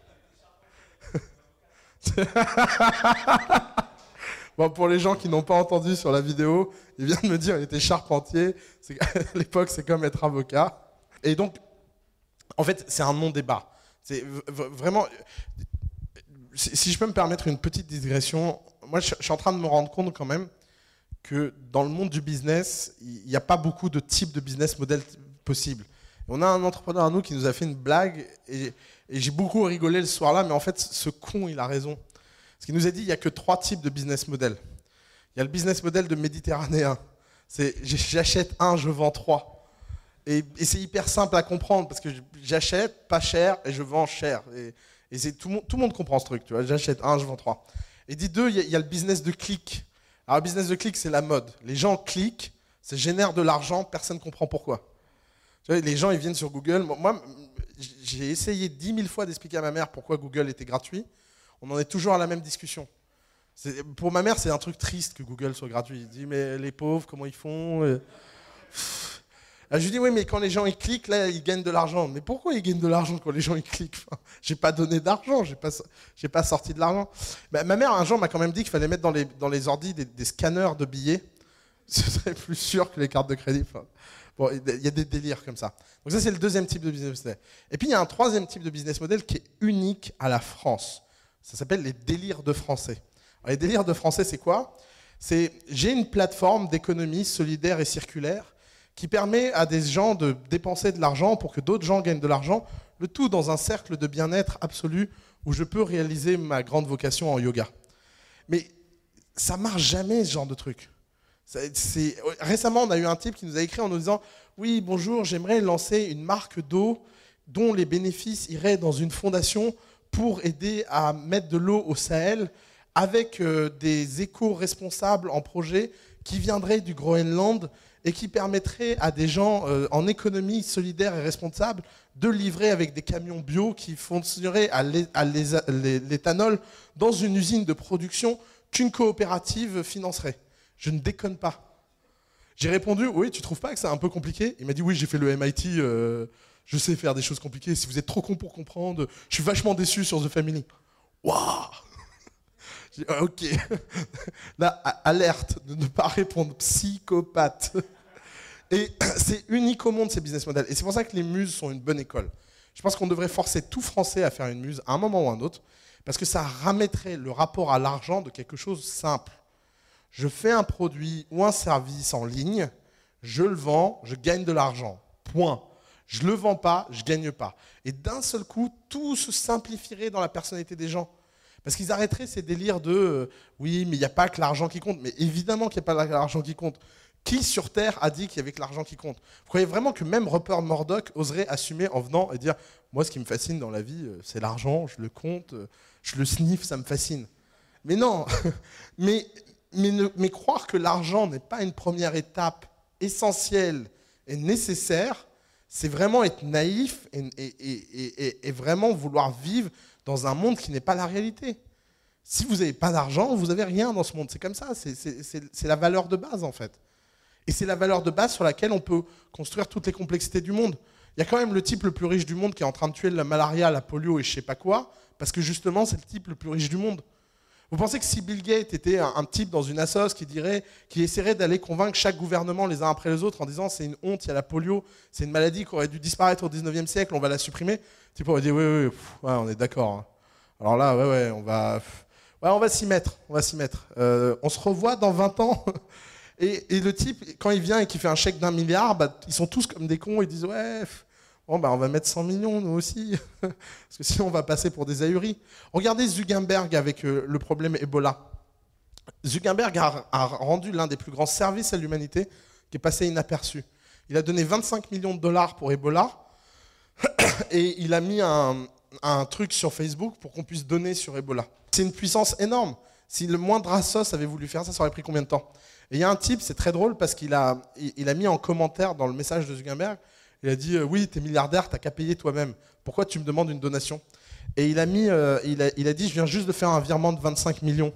B: Bon, pour les gens qui n'ont pas entendu sur la vidéo, il vient de me dire qu'il était charpentier. C'est, à l'époque, c'est comme être avocat. Et donc, en fait, c'est un non-débat. C'est v- v- vraiment... Si je peux me permettre une petite digression, moi, je suis en train de me rendre compte quand même que dans le monde du business, il n'y a pas beaucoup de types de business model possibles. On a un entrepreneur à nous qui nous a fait une blague et, et j'ai beaucoup rigolé le soir-là, mais en fait, ce con, il a raison. Parce qu'il nous a dit qu'il n'y a que trois types de business model. Il y a le business model de Méditerranéen. C'est j'achète un, je vends trois. Et, et c'est hyper simple à comprendre parce que j'achète pas cher et je vends cher. Et, et c'est, tout, tout le monde comprend ce truc. Tu vois, j'achète un, je vends trois. Et dit deux, il y, a, il y a le business de clic. Alors, le business de clic, c'est la mode. Les gens cliquent, ça génère de l'argent, personne ne comprend pourquoi. Tu vois, les gens, ils viennent sur Google. Moi, j'ai essayé dix mille fois d'expliquer à ma mère pourquoi Google était gratuit. On en est toujours à la même discussion. C'est, pour ma mère, c'est un truc triste que Google soit gratuit. Il dit, mais les pauvres, comment ils font et... Je lui dis, oui, mais quand les gens ils cliquent, là, ils gagnent de l'argent. Mais pourquoi ils gagnent de l'argent quand les gens ils cliquent? Enfin, j'ai pas donné d'argent, j'ai pas, j'ai pas sorti de l'argent. Mais ma mère, un jour, m'a quand même dit qu'il fallait mettre dans les, dans les ordis des, des scanners de billets. Ce serait plus sûr que les cartes de crédit. Enfin, bon, il y a des délires comme ça. Donc ça, c'est le deuxième type de business model. Et puis, il y a un troisième type de business model qui est unique à la France. Ça s'appelle les délires de français. Alors, les délires de français, c'est quoi? C'est, j'ai une plateforme d'économie solidaire et circulaire qui permet à des gens de dépenser de l'argent pour que d'autres gens gagnent de l'argent, le tout dans un cercle de bien-être absolu où je peux réaliser ma grande vocation en yoga. Mais ça marche jamais, ce genre de truc. C'est, c'est... Récemment, on a eu un type qui nous a écrit en nous disant « Oui, bonjour, j'aimerais lancer une marque d'eau dont les bénéfices iraient dans une fondation pour aider à mettre de l'eau au Sahel avec euh, des éco-responsables en projet qui viendraient du Groenland et qui permettrait à des gens euh, en économie solidaire et responsable de livrer avec des camions bio qui fonctionneraient à l'éthanol dans une usine de production qu'une coopérative financerait. Je ne déconne pas. J'ai répondu, oui, tu trouves pas que c'est un peu compliqué? Il m'a dit, oui, j'ai fait le M I T, euh, je sais faire des choses compliquées, si vous êtes trop con pour comprendre, je suis vachement déçu sur The Family. Waouh! J'ai dit, ok. Là, alerte de ne pas répondre, psychopathe. Et c'est unique au monde, ces business models. Et c'est pour ça que les muses sont une bonne école. Je pense qu'on devrait forcer tout Français à faire une muse à un moment ou à un autre, parce que ça ramettrait le rapport à l'argent de quelque chose de simple. Je fais un produit ou un service en ligne, je le vends, je gagne de l'argent. Point. Je ne le vends pas, je ne gagne pas. Et d'un seul coup, tout se simplifierait dans la personnalité des gens. Parce qu'ils arrêteraient ces délires de euh, « oui, mais il n'y a pas que l'argent qui compte ». Mais évidemment qu'il n'y a pas que l'argent qui compte. Qui sur Terre a dit qu'il y avait que l'argent qui compte? Vous croyez vraiment que même Rupert Murdoch oserait assumer en venant et dire « moi, ce qui me fascine dans la vie, c'est l'argent, je le compte, je le sniffe, ça me fascine ». Mais non, mais, mais, ne, mais croire que l'argent n'est pas une première étape essentielle et nécessaire, c'est vraiment être naïf et, et, et, et, et vraiment vouloir vivre dans un monde qui n'est pas la réalité. Si vous n'avez pas d'argent, vous n'avez rien dans ce monde. C'est comme ça, c'est, c'est, c'est, c'est la valeur de base en fait. Et c'est la valeur de base sur laquelle on peut construire toutes les complexités du monde. Il y a quand même le type le plus riche du monde qui est en train de tuer la malaria, la polio et je sais pas quoi, parce que justement c'est le type le plus riche du monde. Vous pensez que si Bill Gates était un, un type dans une assoce qui dirait, qui essaierait d'aller convaincre chaque gouvernement les uns après les autres en disant c'est une honte, il y a la polio, c'est une maladie qui aurait dû disparaître au dix-neuvième siècle, on va la supprimer, le type aurait dit oui, oui, pff, ouais, on est d'accord. Hein. Alors là, ouais, ouais, on va, ouais, on va s'y mettre. On va s'y mettre. Euh, on se revoit dans vingt ans. Et, et le type, quand il vient et qu'il fait un chèque d'un milliard, bah, ils sont tous comme des cons. Ils disent ouais, bon, bah, on va mettre cent millions nous aussi, parce que sinon on va passer pour des ahuris. Regardez Zuckerberg avec euh, le problème Ebola. Zuckerberg a, a rendu l'un des plus grands services à l'humanité qui est passé inaperçu. Il a donné vingt-cinq millions de dollars pour Ebola et il a mis un, un truc sur Facebook pour qu'on puisse donner sur Ebola. C'est une puissance énorme. Si le moindre Asos avait voulu faire ça, ça aurait pris combien de temps? Et il y a un type, c'est très drôle parce qu'il a, il a mis en commentaire dans le message de Zuckerberg, il a dit euh, oui, t'es milliardaire, t'as qu'à payer toi-même. Pourquoi tu me demandes une donation? Et il a, mis, euh, il, a, il a dit je viens juste de faire un virement de vingt-cinq millions.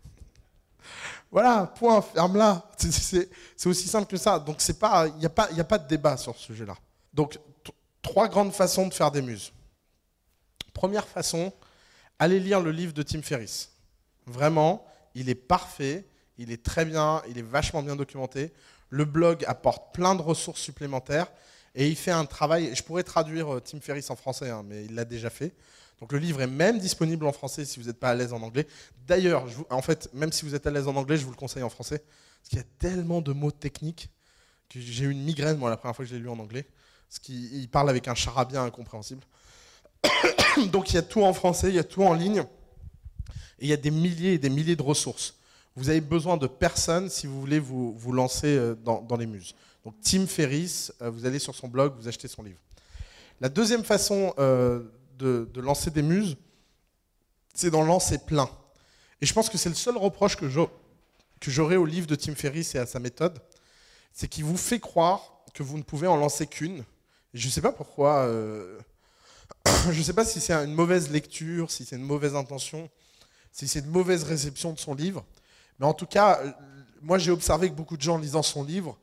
B: Voilà, point, ferme-la. C'est aussi simple que ça. Donc il n'y a, a pas de débat sur ce sujet-là. Donc trois grandes façons de faire des muses. Première façon, allez lire le livre de Tim Ferriss. Vraiment, il est parfait, il est très bien, il est vachement bien documenté. Le blog apporte plein de ressources supplémentaires et il fait un travail. Je pourrais traduire Tim Ferriss en français, hein, mais il l'a déjà fait. Donc le livre est même disponible en français si vous n'êtes pas à l'aise en anglais. D'ailleurs, en fait, même si vous êtes à l'aise en anglais, je vous le conseille en français. Parce qu'il y a tellement de mots techniques que j'ai eu une migraine, moi, la première fois que je l'ai lu en anglais. Parce qu'il parle avec un charabia incompréhensible. Donc il y a tout en français, il y a tout en ligne. Et il y a des milliers et des milliers de ressources. Vous avez besoin de personne si vous voulez vous, vous lancer dans, dans les muses. Donc Tim Ferriss, vous allez sur son blog, vous achetez son livre. La deuxième façon euh, de, de lancer des muses, c'est d'en lancer plein. Et je pense que c'est le seul reproche que j'aurais au livre de Tim Ferriss et à sa méthode, c'est qu'il vous fait croire que vous ne pouvez en lancer qu'une. Et je ne sais pas pourquoi, euh, je ne sais pas si c'est une mauvaise lecture, si c'est une mauvaise intention, si c'est une mauvaise réception de son livre. Mais en tout cas, moi j'ai observé que beaucoup de gens lisant son livre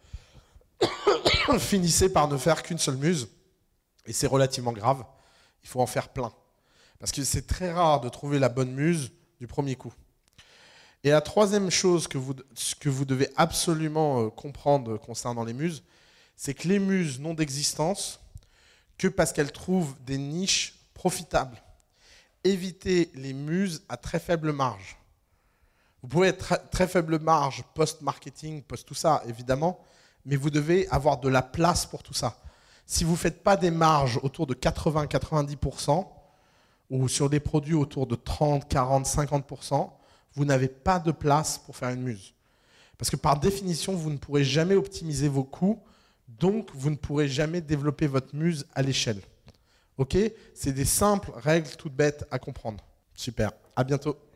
B: finissaient par ne faire qu'une seule muse. Et c'est relativement grave. Il faut en faire plein. Parce que c'est très rare de trouver la bonne muse du premier coup. Et la troisième chose que vous, que vous devez absolument comprendre concernant les muses, c'est que les muses n'ont d'existence que parce qu'elles trouvent des niches profitables. Évitez les muses à très faible marge. Vous pouvez être très faible marge post-marketing, post-tout ça, évidemment, mais vous devez avoir de la place pour tout ça. Si vous ne faites pas des marges autour de quatre-vingts à quatre-vingt-dix pour cent ou sur des produits autour de trente, quarante, cinquante pour cent, vous n'avez pas de place pour faire une muse. Parce que par définition, vous ne pourrez jamais optimiser vos coûts, donc vous ne pourrez jamais développer votre muse à l'échelle. Ok ? C'est des simples règles toutes bêtes à comprendre. Super, à bientôt.